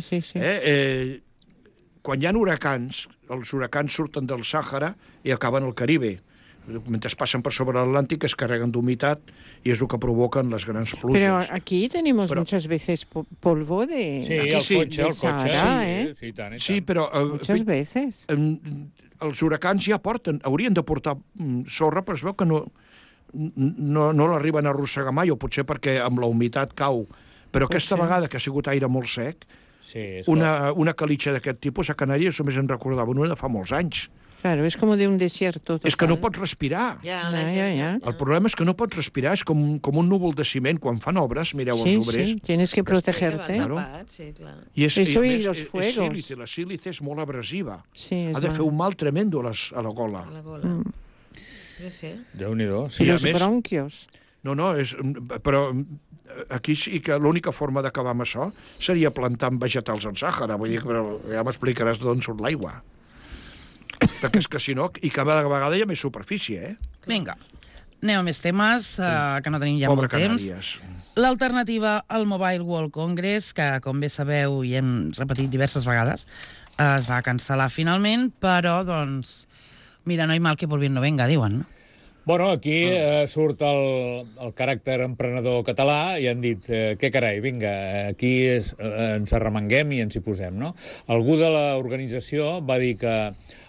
Quan hi ha huracans, els huracans surten del Sàhara i acaben al Caribe. Mentre passen per sobre l'Atlàntic es carreguen d'humitat y es lo que provocan las grandes pluges. Pero aquí tenemos muchas veces polvo de... Sí, el cotxe. Sí, però... Muchas veces. Els huracans ja haurien de portar sorra, però es veu que no l'arriben a arrossegar mai, o potser perquè amb la humitat cau. Però aquesta vegada, que ha sigut aire molt sec, una calitja d'aquest tipus a Canàries només en recordava una de fa molts anys. Claro, es como de un desierto total. És que no pots respirar. El problema és que no pots respirar, és com un núvol de ciment. Quan fan obres, mireu els obrers... Sí, tienes que protegerte. Eso y los fuegos. La sílice és molt abrasiva. Ha de fer un mal tremendo a la gola. Déu-n'hi-do. I los bronquios. No, però aquí sí que l'única forma d'acabar amb això seria plantar vegetals al Sàhara. Vull dir, però ja m'explicaràs d'on surt l'aigua. Perquè és que si no, i cada vegada hi ha més superfície, Vinga, anem a més temes, que no tenim ja molt temps. L'alternativa al Mobile World Congress, que com bé sabeu i hem repetit diverses vegades, es va cancel·lar finalment, però, mira, no hi mal que por bien no venga, diuen, no? Bueno, aquí surt el caràcter emprenedor català i han dit, què carai, vinga, aquí ens arremanguem i ens hi posem, no? Algú de l'organització va dir que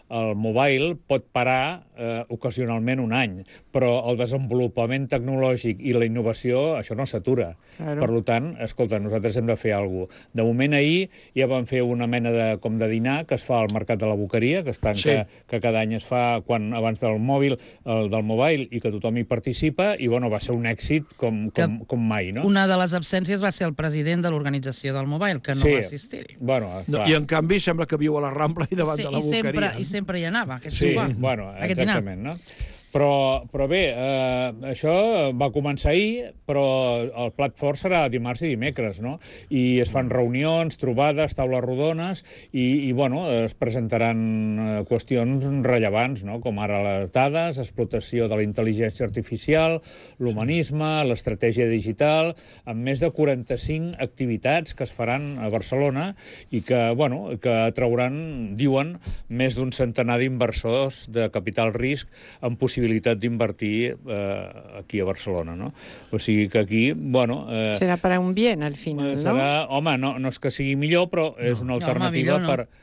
el mobile pot parar ocasionalment un any, però el desenvolupament tecnològic i la innovació, això no s'atura. Per tant, escolta, nosaltres hem de fer alguna cosa. De moment, ahir ja vam fer una mena de dinar que es fa al Mercat de la Boqueria, que cada any es fa abans del mòbil, del mobile, i que tothom hi participa, i va ser un èxit com mai, no? Una de les absències va ser el president de l'organització del mobile, que no va assistir-hi. I, en canvi, sembla que viu a la Rambla i davant de la Boqueria. I sempre hi anava. Sí, exactament, no? Però bé, això va començar ahir, però el plat fort serà dimarts i dimecres, no? I es fan reunions, trobades, taules rodones, i es presentaran qüestions rellevants, no? Com ara les dades, explotació de la intel·ligència artificial, l'humanisme, l'estratègia digital, amb més de 45 activitats que es faran a Barcelona i que atrauran, diuen, més d'un centenar d'inversors de capital risc amb possibilitat d'invertir aquí a Barcelona, no? O sigui que aquí, serà per a un bien, al final, no? Home, no és que sigui millor, però és una alternativa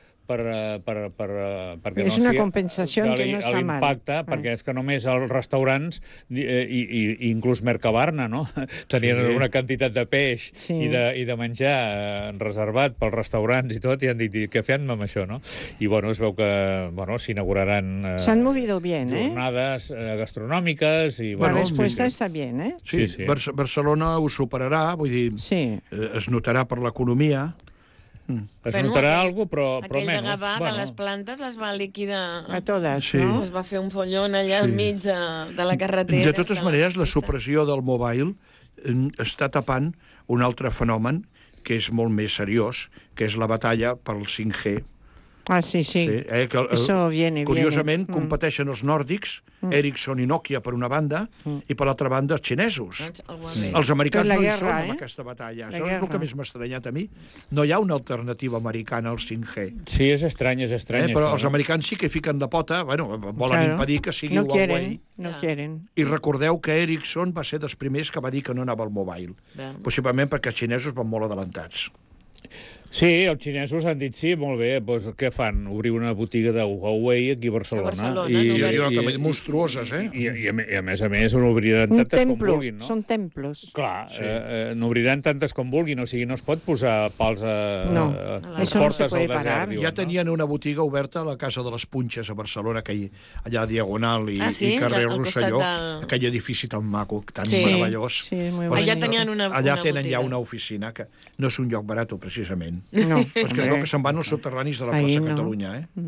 perquè és una compensació que no està mal. L'impacte, perquè és que només els restaurants i inclús Mercabarna, no? Tenien una quantitat de peix i de menjar reservat pels restaurants i tot, i han dit, què fem amb això, no? I es veu que s'inauguraran s'han movido bien, jornades gastronòmiques i... La respuesta està bien, eh? Sí, Barcelona ho superarà, vull dir, es notarà per l'economia. Es notarà alguna cosa, però menys. Aquell de Gavà, que les plantes les va liquidar a totes, no? Es va fer un follon allà al mig de la carretera. De totes maneres, la supressió del mobile està tapant un altre fenomen que és molt més seriós, que és la batalla pel 5G. Ah, sí. Eso viene. Curiosament, competeixen els nòrdics, Ericsson i Nokia per una banda, i per l'altra banda els xinesos. Els americans no hi són en aquesta batalla. Això és el que més m'ha estranyat a mi. No hi ha una alternativa americana al 5G. Sí, és estrany, però els americans sí que fiquen la pota, volen impedir que sigui Huawei. No quieren. I recordeu que Ericsson va ser dels primers que va dir que no anava al mobile. Possiblement perquè els xinesos van molt adelantats. Sí, els xinesos han dit sí, molt bé, doncs què fan? Obrir una botiga de Huawei aquí a Barcelona. I monstruoses, eh? I a més, n'obriran tantes com vulguin, no? Són templos. Clar, n'obriran tantes com vulguin, o sigui, no es pot posar pals a les portes al desert. Ja tenien una botiga oberta a la Casa de les Punxes a Barcelona, allà a Diagonal i carrer Rosselló, aquell edifici tan maco, tan meravellós. Allà tenen ja una oficina, que no és un lloc barat, precisament. No. És que que se'n van als soterranis de la plaça Catalunya,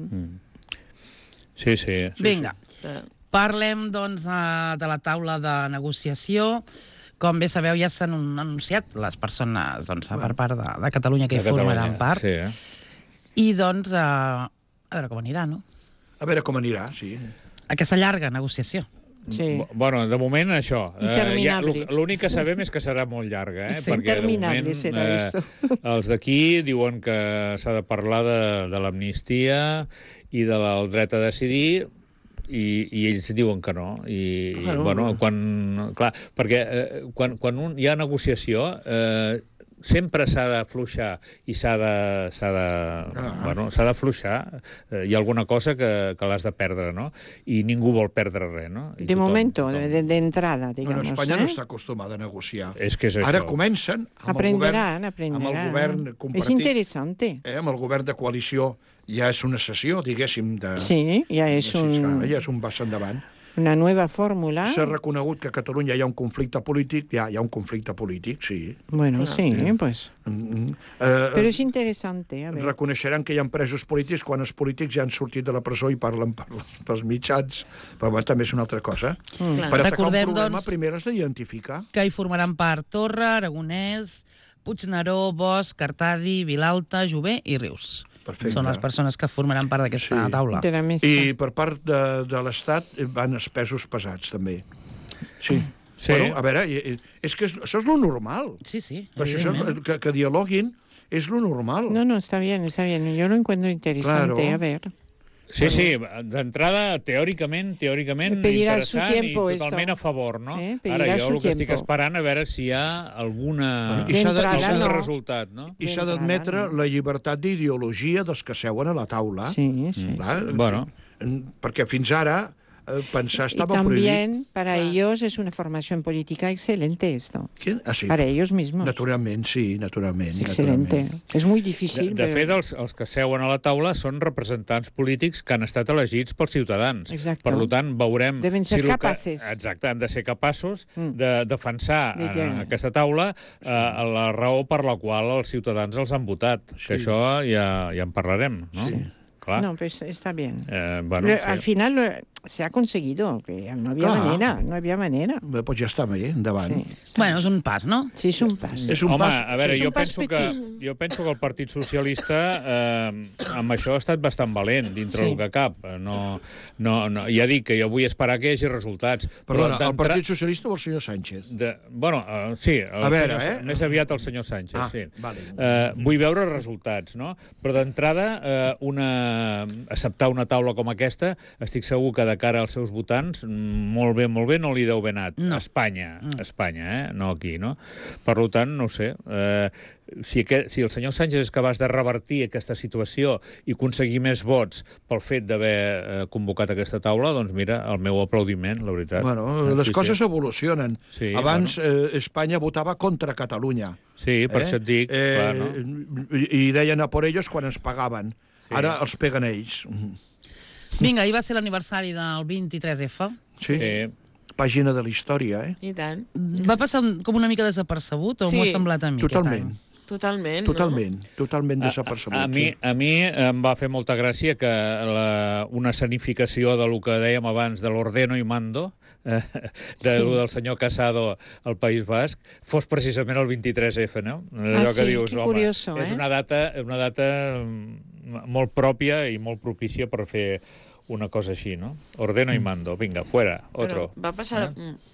Sí. Vinga, parlem, doncs, de la taula de negociació. Com bé sabeu, ja s'han anunciat les persones, doncs, per part de Catalunya que hi formaran part. I, doncs, a veure com anirà, no? A veure com anirà, sí. Aquesta llarga negociació. Sí. De moment, això. Interminable. L'únic que sabem és que serà molt llarga, perquè de moment els d'aquí diuen que s'ha de parlar de l'amnistia i del dret a decidir, i ells diuen que no. Perquè quan hi ha negociació sempre s'ha d'afluixar i s'ha d'afluixar. Hi ha alguna cosa que l'has de perdre, no? I ningú vol perdre res, no? De momento, de entrada, digamos. Espanya no està acostumada a negociar. És que és això. Ara comencen amb el govern compartit. És interessante. Amb el govern de coalició ja és una sessió, diguéssim, de... Sí, ja és un pas endavant. Una nueva fórmula. S'ha reconegut que a Catalunya hi ha un conflicte polític, hi ha un conflicte polític, sí. Bueno, sí, pues... Però és interessant, a veure. Reconeixeran que hi ha presos polítics quan els polítics ja han sortit de la presó i parlen pels mitjans, però també és una altra cosa. Per atacar un problema, primer has d'identificar. Que hi formaran part Torra, Aragonès, Puigneró, Bosch, Artadi, Vilalta, Jové i Rius. Perfecte. Són les persones que formaran part d'aquesta taula. I per part de l'Estat van els pesos pesats, també. Sí. Bueno, a veure, és que això és lo normal. Sí, evidentment. Que dialoguin és lo normal. No, està bien. Yo lo encuentro interesante, a ver. Sí, d'entrada, teòricament interessant i totalment a favor, no? Ara jo el que estic esperant a veure si hi ha algun resultat, no? I s'ha d'admetre la llibertat d'ideologia dels que seuen a la taula. Sí. Bueno. perquè fins ara pensar estaba prohibido. Y también para ellos es una formación política excelente esto. Sí? Sí. Para ells mismos. Naturalment, sí, naturalment. És excelente. És molt difícil. De fet, els que seuen a la taula són representants polítics que han estat elegits pels ciutadans. Exacte. Per tant, veurem... Deven ser capaces. Exacte, han de ser capaços de defensar en aquesta taula la raó per la qual els ciutadans els han votat. Que això ja en parlarem, no? Sí. Clar. No, pues está bien. Al final se ha conseguido, que no había manera. Pues ja està bé, endavant. Sí. Bueno, és un pas, no? Sí, és un pas. Home, a veure, jo penso que el Partit Socialista amb això ha estat bastant valent dintre el que cap. Ja dic que jo vull esperar que hi hagi resultats. Perdona, el Partit Socialista o el senyor Sánchez? Sí, més aviat el senyor Sánchez, sí. Vull veure resultats, no? Però d'entrada, acceptar una taula com aquesta, estic segur que de cara als seus votants, molt bé, no li deu haver anat. A Espanya, no aquí, no? Per tant, no ho sé. Si el senyor Sánchez és capaç de revertir aquesta situació i aconseguir més vots pel fet d'haver convocat aquesta taula, doncs mira, el meu aplaudiment, la veritat. Bueno, les coses evolucionen. Abans Espanya votava contra Catalunya. Sí, per això et dic, clar, no? I deien a por ellos quan ens pagaven. Ara els peguen ells. Vinga, ahir va ser l'aniversari del 23F. Sí. Pàgina de la història, I tant. Va passar com una mica desapercebut o m'ho ha semblat a mi? Totalment. Totalment desapercebut. A mi em va fer molta gràcia que una escenificació del que dèiem abans de l'Ordeno y Mando, del senyor Casado al País Basc, fos precisament el 23F, no? Allò que dius, home, és una data molt pròpia i molt propícia per fer una cosa així, no? Ordeno y Mando, vinga, fuera, otro. Però va passar...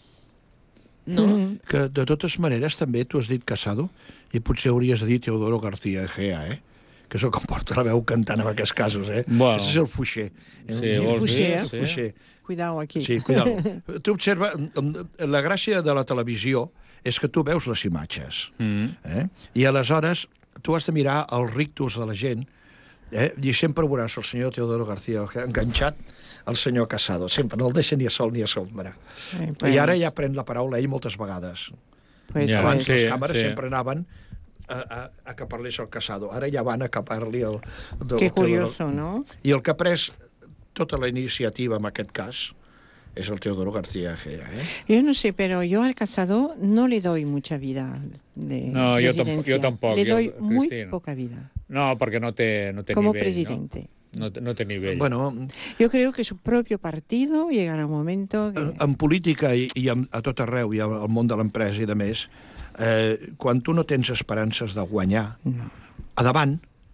No? Que, de totes maneres, també tu has dit Casado, i potser hauries de dir Teodoro García Egea, que és el que em porta la veu cantant en aquests casos, Bueno. Aquest és el Fuixer. Sí, vols dir? Fuixer. Cuidao aquí. Sí, cuidao. Tu observa, la gràcia de la televisió és que tu veus les imatges. I aleshores tu has de mirar els rictus de la gent, i sempre veuràs el senyor Teodoro García enganxat al senyor Casado. Sempre, no el deixa ni a sol ni a sombra. I ara ja pren la paraula ell moltes vegades. Abans les càmeres sempre anaven a que parlés el Casado. Ara ja van a capar-li el... Que curioso, ¿no? I el que ha pres tota la iniciativa en aquest cas es el Teodoro García Egea. Yo no sé, pero yo al Casado no le doy mucha vida de presidencia. Yo tampoco. Le doy muy poca vida. No, perquè no té como nivell. Presidente. No té nivell. Bueno, yo creo que su propio partido llegará un momento que... En política i a tot arreu, i al món de l'empresa i de més, quan tu no tens esperances de guanyar, a davant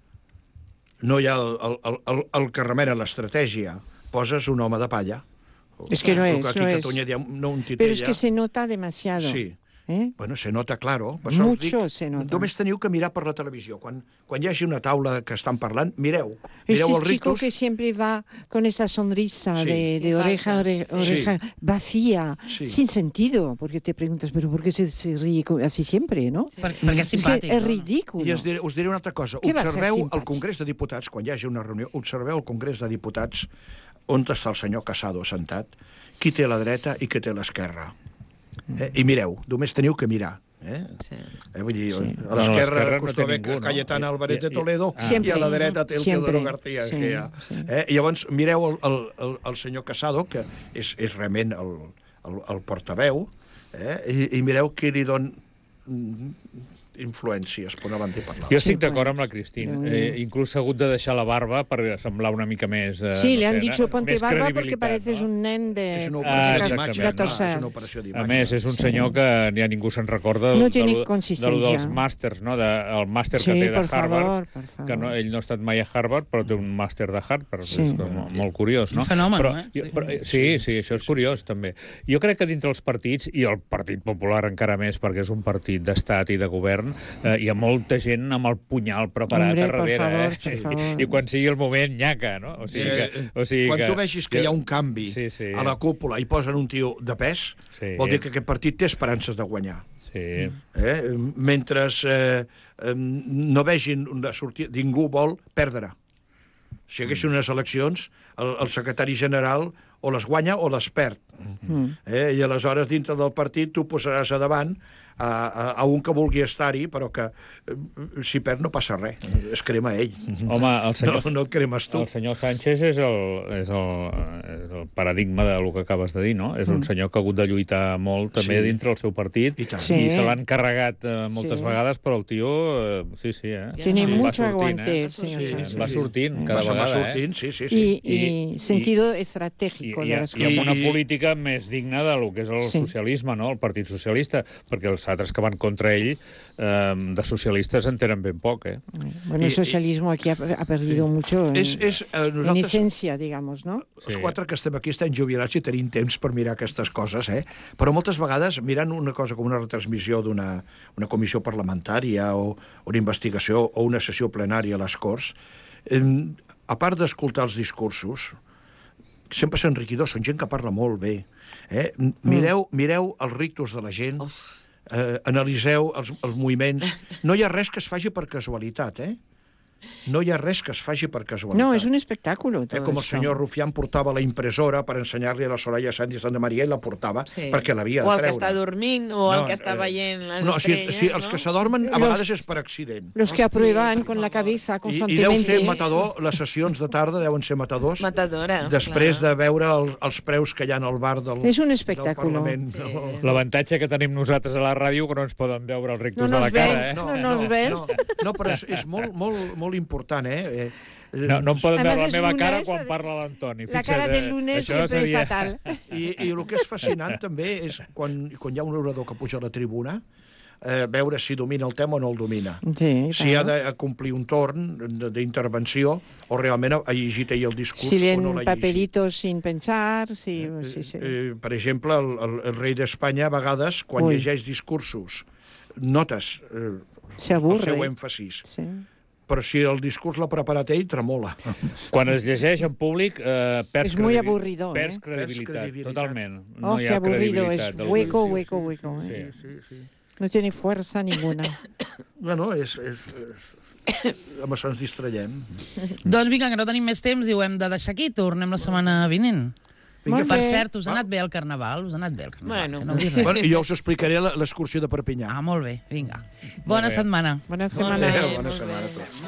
no hi ha el que remena l'estratègia. Poses un home de palla. Es que no es. Pero es que se nota demasiado. Sí. Bueno, se nota, claro. Mucho se nota. Només teniu que mirar per la televisió. Quan hi hagi una taula que estan parlant, mireu el rictus. Chico que siempre va con esa sonrisa de oreja a oreja vacía, sin sentido, porque te preguntas, pero ¿por qué se ríe así siempre, no? Perquè és simpàtic. És ridícul. I us diré una altra cosa. Observeu el Congrés de Diputats, quan hi hagi una reunió, observeu el Congrés de Diputats on està el senyor Casado sentat, qui té la dreta i qui té l'esquerra. I mireu, només teniu que mirar. Vull dir, a l'esquerra costó bé Cayetana Álvarez de Toledo i a la dreta té el Teodoro García Egea. Llavors, mireu el senyor Casado, que és realment el portaveu, i mireu qui li dona influències, per una banda i per l'altra. Jo estic d'acord amb la Cristina. Inclús s'ha hagut de deixar la barba per semblar una mica més... Sí, le han dicho ponte barba porque pareces un nen de... És una operació d'imatge. És una operació d'imatge. A més, és un senyor que ja ningú se'n recorda dels màsters, no? El màster que té de Harvard, que ell no ha estat mai a Harvard, però té un màster de Harvard. És molt curiós, no? Un fenomen, Sí, això és curiós, també. Jo crec que dintre els partits, i el Partit Popular encara més, perquè és un partit d'estat i de govern, hi ha molta gent amb el punyal preparat a darrere. Per favor. I quan sigui el moment, nyaca, no? Quan tu vegis que hi ha un canvi a la cúpula i posen un tio de pes, vol dir que aquest partit té esperances de guanyar. Mentre no vegin una sortida, ningú vol perdre. Si hi haguessin unes eleccions, el secretari general o les guanya o les perd. I aleshores, dintre del partit, tu posaràs a davant a un que vulgui estar-hi, però que si perd no passa res, es crema ell. Home, el senyor, no et cremes tu. El senyor Sánchez és el paradigma del que acabes de dir, no? És un senyor que ha hagut de lluitar molt també dintre el seu partit i se l'han carregat moltes vegades, però el tio, sí, tiene mucho aguante, señor Sánchez. Va sortint cada vegada. Va sortint, sí. I sentido estratégico de les coses. I amb una política més digna del que és el socialisme, no? El Partit Socialista, perquè els altres que van contra ell de socialistes en tenen ben poc, Bueno, el socialismo aquí ha perdido mucho en esencia, digamos, ¿no? Els quatre que estem aquí estem jubilats i tenim temps per mirar aquestes coses, però moltes vegades, mirant una cosa com una retransmissió d'una comissió parlamentària o una investigació o una sessió plenària a les Corts, a part d'escoltar els discursos, sempre són enriquidors, són gent que parla molt bé. Mireu els rictus de la gent, analiseu els moviments. No hi ha res que es faci per casualitat, No hi ha res que es faci per casualitat. No, és un espectáculo todo com el senyor Rufián portava la impressora per ensenyar-li a la Soraya Sánchez de María i la portava perquè l'havia de treure. O el que està dormint, o el que està veient les estrelles. Sí, els que s'adormen a vegades és per accident. Los que aprueban con la cabeza constantemente. I deu ser matador, les sessions de tarda deuen ser matadors. Matadora. Després de veure els preus que hi ha al bar del Parlament. L'avantatge que tenim nosaltres a la ràdio que no ens poden veure els rictus de la cara, No nos ven. No, però és molt important, No em poden veure la meva cara quan parla l'Antoni. La cara del lunes sempre és fatal. I el que és fascinant també és quan hi ha un orador que puja a la tribuna, veure si domina el tema o no el domina. Si ha de complir un torn d'intervenció o realment ha llegit ell el discurs si o no l'ha llegit. papelitos sin pensar. Per exemple, el rei d'Espanya a vegades, quan llegeix discursos, notes el seu èmfasis. Però si el discurs l'ha preparat ell, tremola. Quan es llegeix en públic, perds credibilitat. Totalment. Oh, qué aburrido, es hueco. No tiene fuerza ninguna. Bueno, amb això ens distraiem. Doncs vinga, que no tenim més temps i ho hem de deixar aquí. Tornem la setmana vinent. Per cert, us ha anat bé el Carnaval? Bueno, i jo us explicaré l'excursió de Perpinyà. Molt bé, vinga. Bona setmana. Bona setmana. Bona setmana a tots.